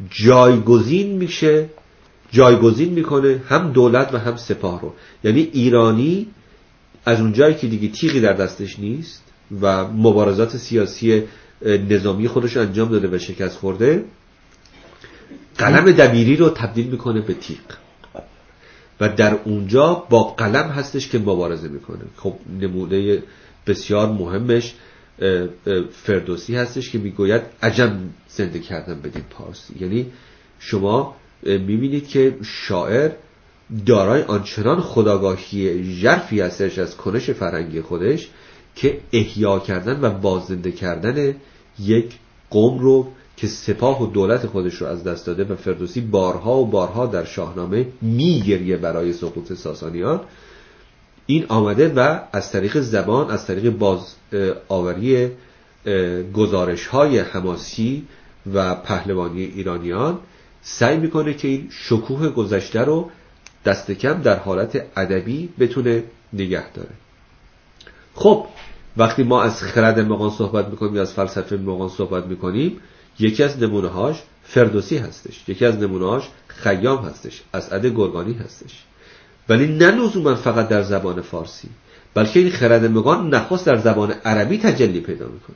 جایگزین میکنه هم دولت و هم سپاه رو. یعنی ایرانی از اونجایی که دیگه تیغی در دستش نیست و مبارزات سیاسی نظامی خودش انجام داده و شکست خورده، قلم دبیری رو تبدیل میکنه به تیغ و در اونجا با قلم هستش که مبارزه میکنه. خب نمونه بسیار مهمش فردوسی هستش که میگوید عجم زنده کردن بدین پارسی. یعنی شما میبینید که شاعر دارای آنچنان خودآگاهی ژرفی هستش از کنش فرهنگی خودش که احیا کردن و باززنده کردن یک قوم رو که سپاه و دولت خودش رو از دست داده و فردوسی بارها و بارها در شاهنامه میگریه برای سقوط ساسانیان، این آمده و از طریق زبان، از طریق باز آوری گزارش های حماسی و پهلوانی ایرانیان سعی میکنه که این شکوه گذشته رو دست کم در حالت ادبی بتونه نگه داره. خب وقتی ما از خرد مغان صحبت میکنیم یا از فلسفه مغان صحبت میکنیم، یکی از نمونه‌هاش فردوسی هستش، یکی از نمونه‌هاش خیام هستش، اسعد گرگانی هستش. ولی نه لزوما فقط در زبان فارسی، بلکه این خرد مغان نخست در زبان عربی تجلی پیدا میکنه.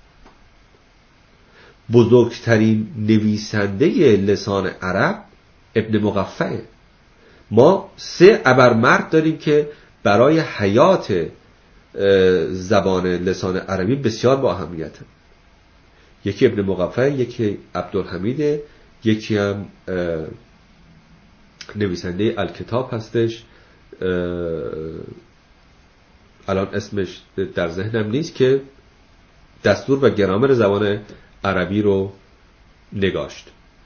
بزرگترین نویسنده لسان عرب ابن مقفعه. ما 3 ابرمرد داریم که برای حیات زبان لسان عربی بسیار با اهمیته. یکی ابن مقفع، یکی عبدالحمید، یکی هم نویسنده الکتاب هستش، الان اسمش در ذهنم نیست، که دستور و گرامر زبان عربی رو نگاشت.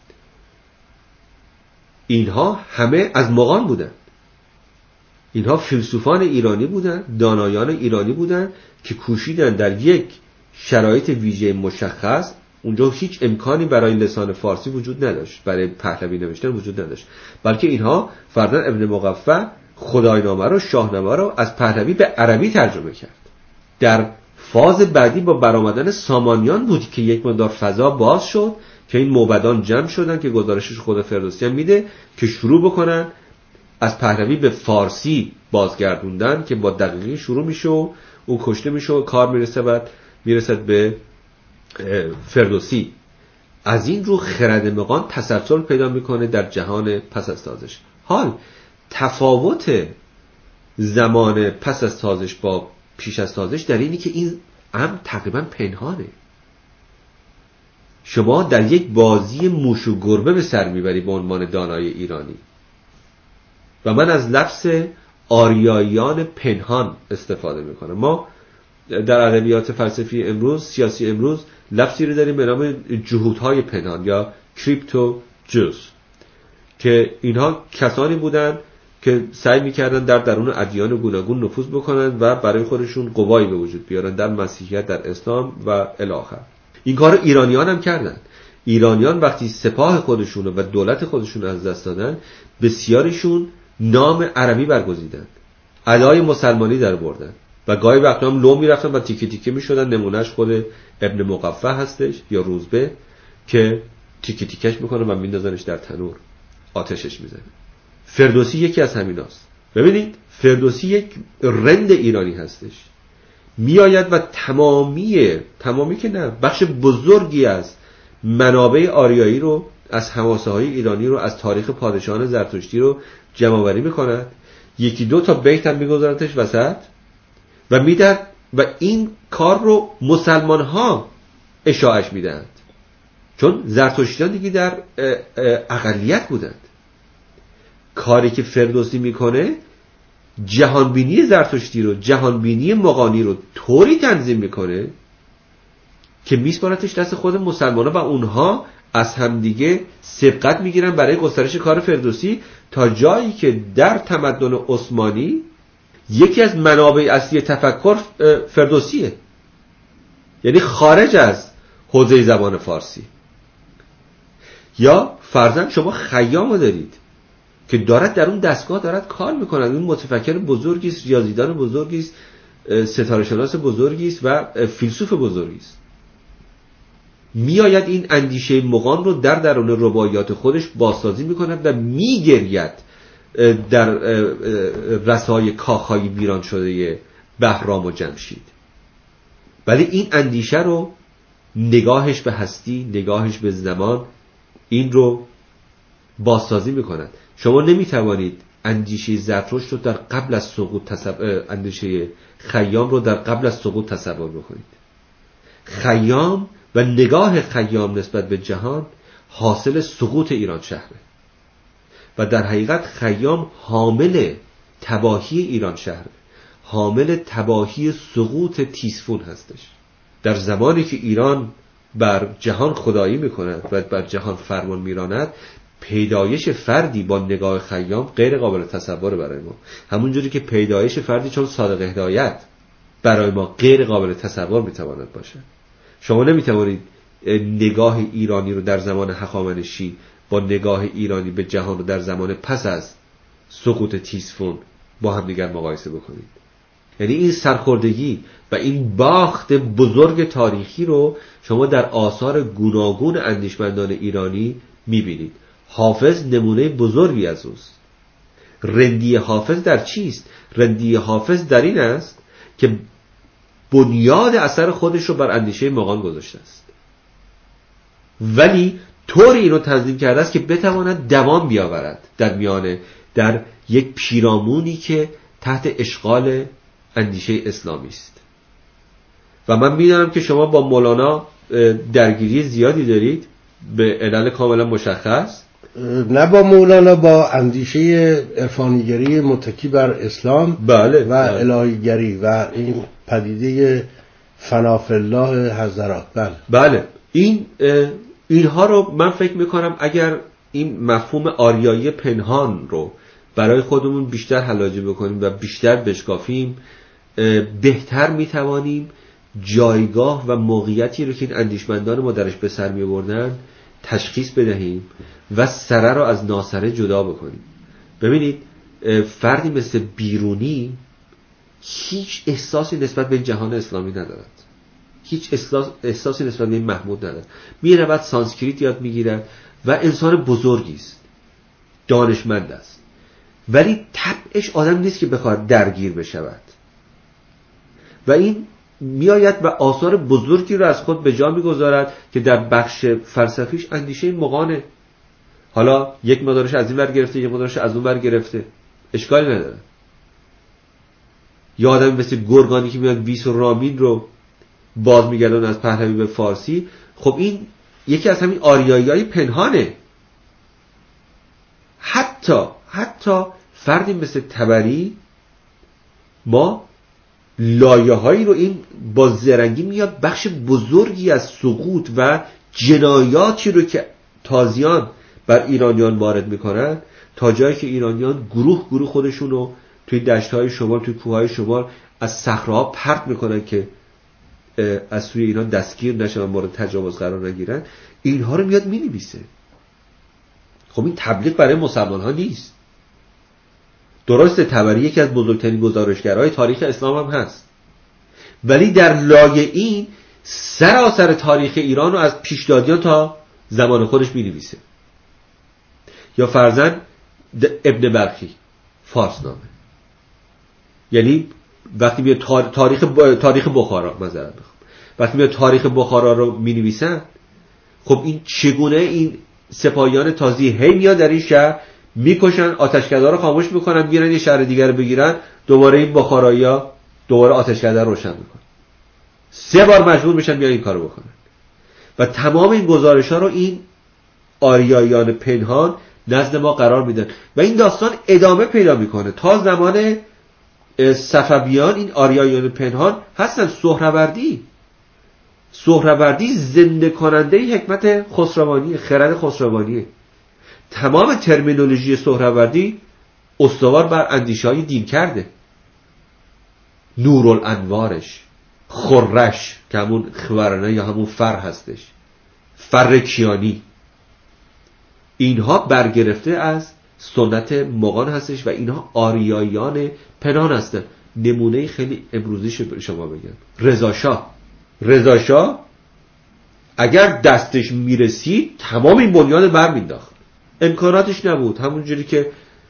اینها همه از مغان بودن. اینها فیلسوفان ایرانی بودن، دانایان ایرانی بودن که کوشیدن در یک شرایط ویژه مشخص، اونجا هیچ امکانی برای لسان فارسی وجود نداشت، برای پهلوی نوشتن وجود نداشت، بلکه اینها فرضاً ابن مقفع خداینامه رو، شاهنامه رو از پهلوی به عربی ترجمه کرد. در فاز بعدی با برآمدن سامانیان بود که یک مقدار فضا باز شد که این موبدان جمع شدن که گزارشش خود فردوسی هم میده که شروع بکنن از پهلوی به فارسی بازگردوندن که با دقیقی شروع میشه و اون کشته میشه و کار میرسد به فردوسی. از این رو خرد مغان تسلسل پیدا میکنه در جهان پس از تازش. حال تفاوت زمان پس از تازش با پیش از تازش در اینی که این هم تقریبا پنهانه. شما در یک بازی موش و گربه به سر میبری به عنوان دانای ایرانی و من از لفظ آریاییان پنهان استفاده میکنم. ما در ادبیات فلسفی امروز، سیاسی امروز، لفظی رو داریم به نام جهودهای پنهان یا کریپتو جوز، که اینها کسانی بودن که سعی میکردن در درون ادیان گوناگون نفوذ بکنن و برای خودشون قوایی به وجود بیارن در مسیحیت، در اسلام و الی آخر. این کار ایرانیان هم کردن. ایرانیان وقتی سپاه خودشون و دولت خودشون از دست دادن، بسیاریشون نام عربی برگزیدن، ادای مسلمانی در بردن و گاهی وقتا هم لو میرفتن و تیکه تیکه میشدن. نمونهش خود ابن مقفع هستش یا روزبه که تیکه تیکش میکنه و میندازنش در تنور، آتشش میزنه. فردوسی یکی از همیناست. ببینید فردوسی یک رند ایرانی هستش، میآید و تمامی که نه، بخش بزرگی از منابع آریایی رو، از حماسه های ایرانی رو، از تاریخ پادشاهان زرتشتی رو جمع آوری میکنند، یکی دو تا بیت هم میگذارنش وسط و میدن و این کار رو مسلمان ها اشاعش میدند، چون زرتشتیان دیگه در اقلیت بودند. کاری که فردوسی میکنه جهانبینی زرتشتی رو، جهانبینی مغانی رو طوری تنظیم میکنه که میسپارتش دست خود مسلمان‌ها و اونها از همدیگه سبقت میگیرن برای گسترش کار فردوسی، تا جایی که در تمدن عثمانی یکی از منابع اصلی تفکر فردوسیه، یعنی خارج از حوزه زبان فارسی. یا فرضاً شما خیامو دارید که دارد در اون دستگاه دارد کار میکنه، اون متفکر بزرگی است، ریاضیدان بزرگی است، ستاره شناس بزرگی است و فیلسوف بزرگی است. میآید این اندیشه مغان رو در درون رباعیات خودش بازسازی میکند و میگرید در رسای کاخهای ویران شده بهرام و جمشید. ولی این اندیشه رو نگاهش به هستی، نگاهش به زمان، این رو بازسازی میکند. شما نمیتوانید اندیشه زرتشت رو در قبل از سقوط اندیشه خیام رو در قبل از سقوط تصور بکنید. خیام و نگاه خیام نسبت به جهان حاصل سقوط ایران شهره و در حقیقت خیام حامل تباهی ایران شهره، حامل تباهی سقوط تیسفون هستش. در زمانی که ایران بر جهان خدایی میکند و بر جهان فرمان میراند، پیدایش فردی با نگاه خیام غیر قابل تصور برای ما، همونجوری که پیدایش فردی چون صادق هدایت برای ما غیر قابل تصور میتواند باشه. شما نمیتوانید نگاه ایرانی رو در زمان هخامنشی با نگاه ایرانی به جهان رو در زمان پس از سقوط تیسفون با هم دیگر مقایسه بکنید. یعنی این سرخوردگی و این باخت بزرگ تاریخی رو شما در آثار گوناگون اندیشمندان ایرانی میبینید. حافظ نمونه بزرگی از اوست. رندی حافظ در چیست؟ رندی حافظ در این است که بنیاد اثر خودش رو بر اندیشه مغان گذاشته است، ولی طوری اینو تنظیم کرده است که بتواند دوام بیاورد در یک پیرامونی که تحت اشغال اندیشه اسلامی است. و من میدونم که شما با مولانا درگیری زیادی دارید به علل کاملا مشخص.
نه با مولانا، با اندیشه عرفانیگری متکی بر اسلام،
بله،
و الهیگری و این پدیده فنا فی الله حضرات.
بله اینها رو من فکر میکنم اگر این مفهوم آریایی پنهان رو برای خودمون بیشتر حلاجه بکنیم و بیشتر بشکافیم، بهتر میتوانیم جایگاه و موقعیتی رو که این اندیشمندان ما درش به سر میبردن تشخیص بدهیم و سره رو از ناسره جدا بکنیم. ببینید فردی مثل بیرونی هیچ احساسی نسبت به جهان اسلامی ندارد، هیچ احساسی نسبت به این محمود ندارد. میرود سانسکریت یاد میگیرد و انسان بزرگی است، دانشمند است، ولی طبعش آدم نیست که بخواد درگیر بشود و این میآید و آثار بزرگی رو از خود به جا میگذارد که در بخش فلسفیش اندیشه مغانه. حالا یک مدارش از این ور گرفته، یک مدارش از اون ور گرفته، اشکالی نداره. یا آدم مثل گرگانی که میاد ویس و رامین رو باز میگردن از پهلوی به فارسی. خب این یکی از همین آریایی‌های پنهانه. حتی فردی مثل طبری ما لایه‌هایی رو این با زرنگی میاد بخش بزرگی از سقوط و جنایاتی رو که تازیان بر ایرانیان وارد میکنن، تا جایی که ایرانیان گروه خودشون رو توی دشت‌های شمال، توی کوههای شمال از صخره‌ها پرت میکنن که از سوی ایران دستگیر نشن و مورد تجاوز قرار نگیرن، اینها رو میاد مینویسه. خب این تبلیغ برای مسلمان‌ها نیست. درسته طبری یکی از بزرگترین گزارشگرهای تاریخ اسلام هم هست، ولی در لایه این سراسر تاریخ ایران رو از پیشدادیان تا زمان خودش می‌نویسه. یا فرضاً ابن بلخی فارسنامه، یعنی وقتی میاد تاریخ بخارا وقتی میاد تاریخ بخارا رو می‌نویسن، خب این چگونه این سپاهیان تازی هی میاد در این شهر میکشن، آتشکده رو خاموش میکنن، میرن یه شهر دیگر رو بگیرن، دوباره این بخارایی‌ها دوباره آتشکده رو روشن میکنن. 3 بار مجبور میشن بیان این کارو بکنن و تمام این گزارش‌ها رو این آریاییان پنهان نزد ما قرار میدن و این داستان ادامه پیدا میکنه تا زمان صفویان. این آریاییان پنهان هستن. سهروردی زنده کننده حکمت خسروانی، خرد خسروانی. تمام ترمینولوژی سهروردی استوار بر اندیشه‌های دین کرده. نورالانوارش، خرش که همون خورنه یا همون فر هستش، فر کیانی، اینها برگرفته از سنت مغان هستش و اینها آریاییان پنهان هستن. نمونه خیلی امروزیش به شما بگم، رضا شاه اگر دستش میرسید تمام این بنیاد بر مینداخت. امکاناتش نبود، همونجوری که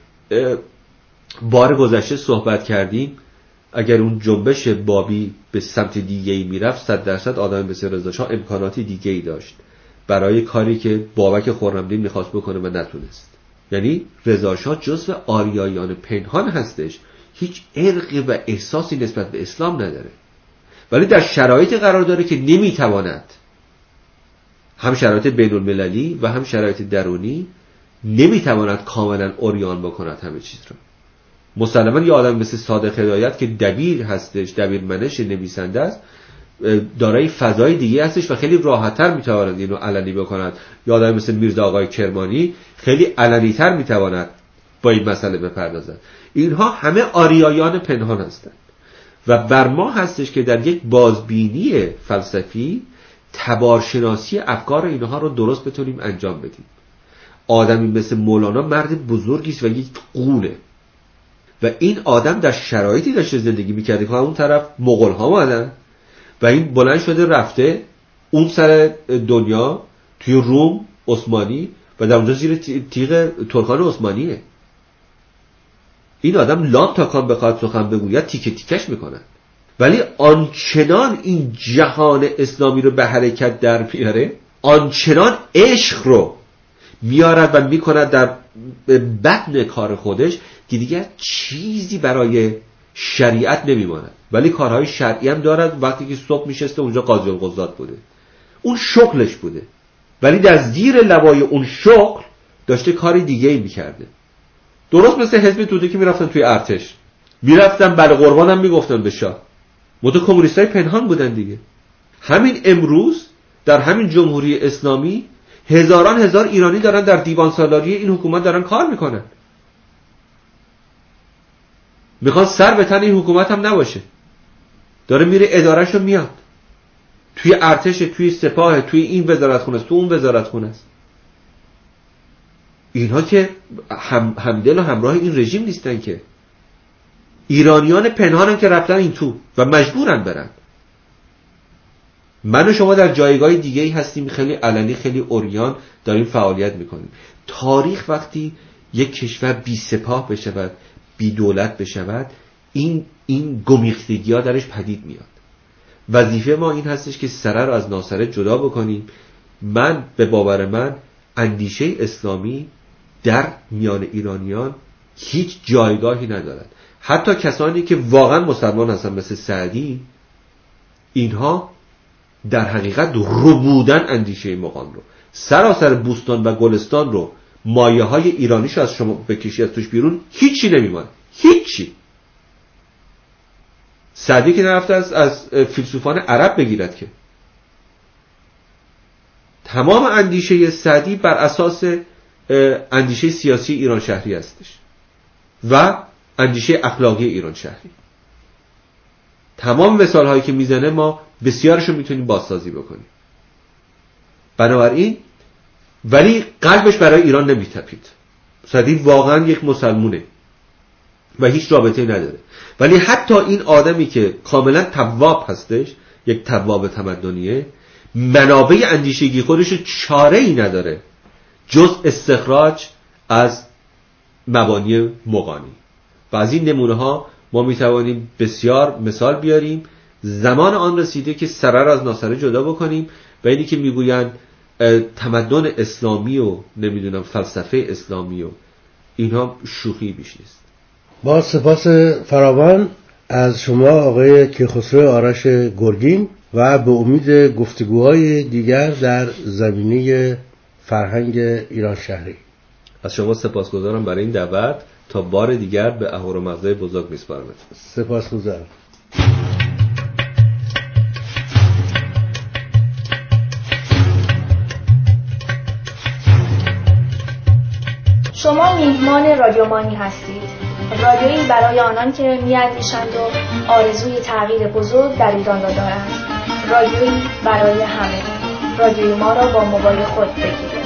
بار گذشته صحبت کردیم، اگر اون جنبش بابی به سمت دیگه‌ای میرفت 100% آدم مثل رضا شاه امکاناتی دیگه‌ای داشت برای کاری که بابک خرمدین میخواست بکنه و نتونست. یعنی رضا شاه جزو آریاییان پنهان هستش، هیچ ارقی و احساسی نسبت به اسلام نداره، ولی در شرایط قرار داره که نمیتواند، هم شرایط بین المللی و هم شرایط درونی، نمیتواند کاملا عریان بکند همه چیز رو. مسلماً یه آدم مثل صادق هدایت که دبیر هستش، دبیر منش نویسنده است، دارای فضای دیگه هستش و خیلی راحت‌تر میتواند اینو علنی بکند. یا آدم مثل میرزا آقای کرمانی خیلی علنی‌تر میتواند با این مسئله بپردازد. اینها همه آریایان پنهان هستند و بر ما هستش که در یک بازبینی فلسفی تبارشناسی افکار اینها رو درست بتونیم انجام بدیم. آدمی مثل مولانا مرد بزرگی است و یک قوله و این آدم در شرایطی داشته زندگی میکرده که اون طرف مغول‌ها اومدن و این بلند شده رفته اون سر دنیا توی روم عثمانی و در اونجا زیر تیغ ترکان عثمانیه. این آدم لام تا کام بخواد سخن بگوید تیکه تیکش میکنن، ولی آنچنان این جهان اسلامی رو به حرکت در میاره، آنچنان عشق رو میارد و میکند در بطن کار خودش که دیگه چیزی برای شریعت نمیماند. ولی کارهای شرعی هم دارد. وقتی که صبح میشسته اونجا قاضی القضات بوده، اون شغلش بوده، ولی در زیر لوای اون شغل داشته کاری دیگه ای میکرده. درست مثل حزب توده که میرفتن توی ارتش، میرفتن بله قربان هم میگفتن به شاه، متو کمونیستای پنهان بودن دیگه. همین امروز در همین جمهوری اسلامی هزاران هزار ایرانی دارن در دیوان سالاری این حکومت دارن کار میکنن، میخوان سر به تن این حکومت هم نباشه، داره میره ادارهشو میاد، توی ارتش، توی سپاه، توی این وزارتخونه است، تو اون وزارتخونه است. اینها که همدل و همراه این رژیم نیستن، که ایرانیان پنهانن که رفتن این تو و مجبورن برن. من و شما در جایگاه دیگه‌ای هستیم، خیلی علنی، خیلی عریان داریم فعالیت میکنیم. تاریخ وقتی یک کشور بی سپاه بشود، بی دولت بشود، این گمیختگی ها درش پدید میاد. وظیفه ما این هستش که سره رو از ناسره جدا بکنیم. من به باور من اندیشه اسلامی در میان ایرانیان هیچ جایگاهی ندارد. حتی کسانی که واقعا مسلمان هستن مثل سعدی، اینها در حقیقت ربودن اندیشه مغان رو. سراسر بوستان و گلستان رو مایه های ایرانیش از شما بکشی از توش بیرون، هیچی نمیمونه، هیچی. سعدی که نرفته از فیلسوفان عرب بگیرد، که تمام اندیشه سعدی بر اساس اندیشه سیاسی ایران شهری هستش و اندیشه اخلاقی ایران شهری. تمام مثال هایی که میزنه ما بسیارشو میتونیم بازسازی بکنیم. بنابراین ولی قلبش برای ایران نمیتپید. سعدی واقعا یک مسلمونه و هیچ رابطه نداره، ولی حتی این آدمی که کاملا تواب هستش، یک تواب تمدنیه، منابع اندیشگی خودشو چاره ای نداره جز استخراج از مبانی مغانی. و از این نمونه ها ما میتوانیم بسیار مثال بیاریم. زمان آن رسیده که سره را از ناسره جدا بکنیم و اینی که میگویند تمدن اسلامی و نمیدونم فلسفه اسلامی و اینها شوخی بیش نیست.
با سپاس فراوان از شما آقای کیخسرو آرش گرگین و به امید گفتگوهای دیگر در زمینه فرهنگ ایران شهری.
از شما سپاسگزارم برای این دعوت. تا بار دیگر به اهورامزدای بزرگ میسپارم.
سپاسگزارم.
شما میهمان رادیو مانی هستید. رادیویی برای آنان که می‌اندیشند و آرزوی تغییر بزرگ در ایران را دارند. رادیویی برای همه. رادیوی ما را با موبایل خود بگیرید.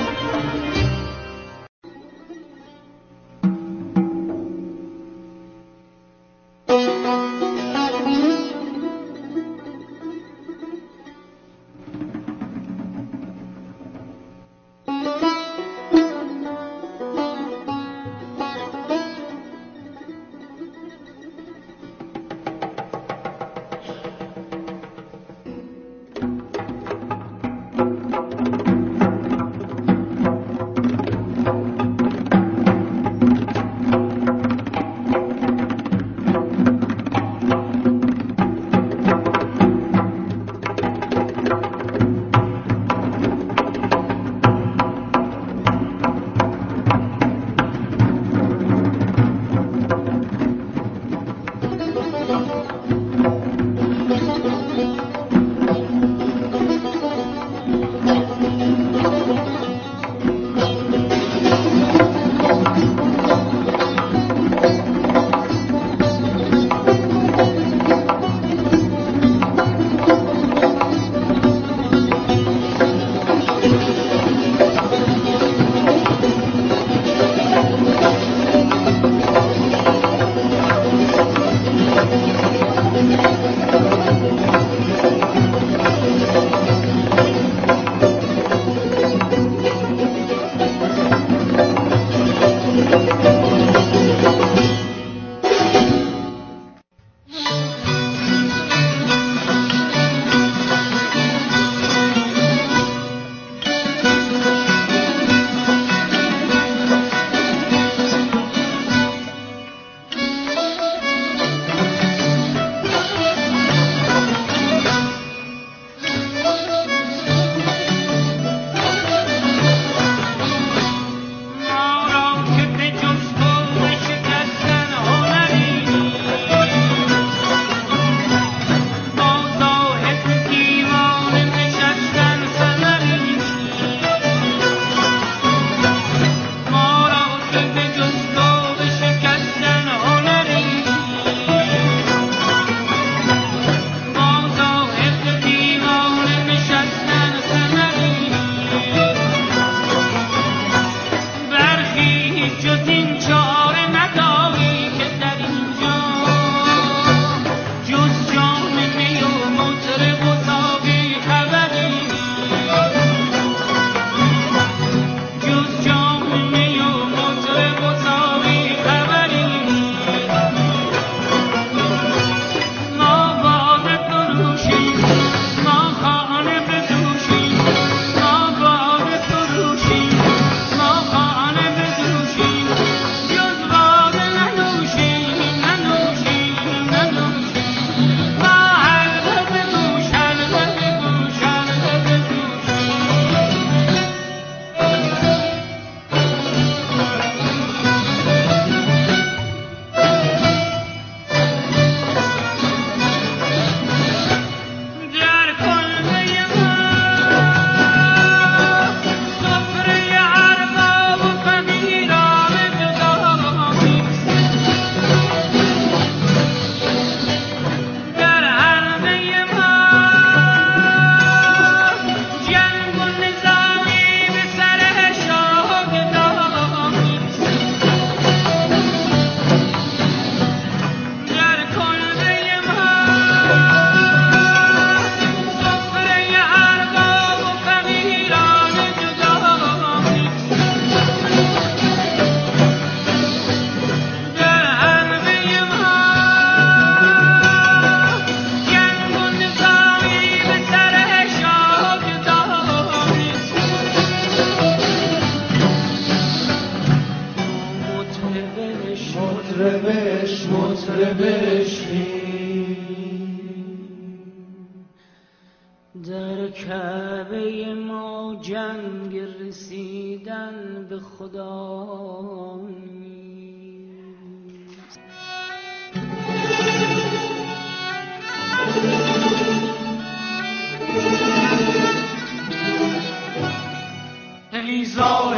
مطربش در کعبه ما جنگ رسیدن به خدا نیست.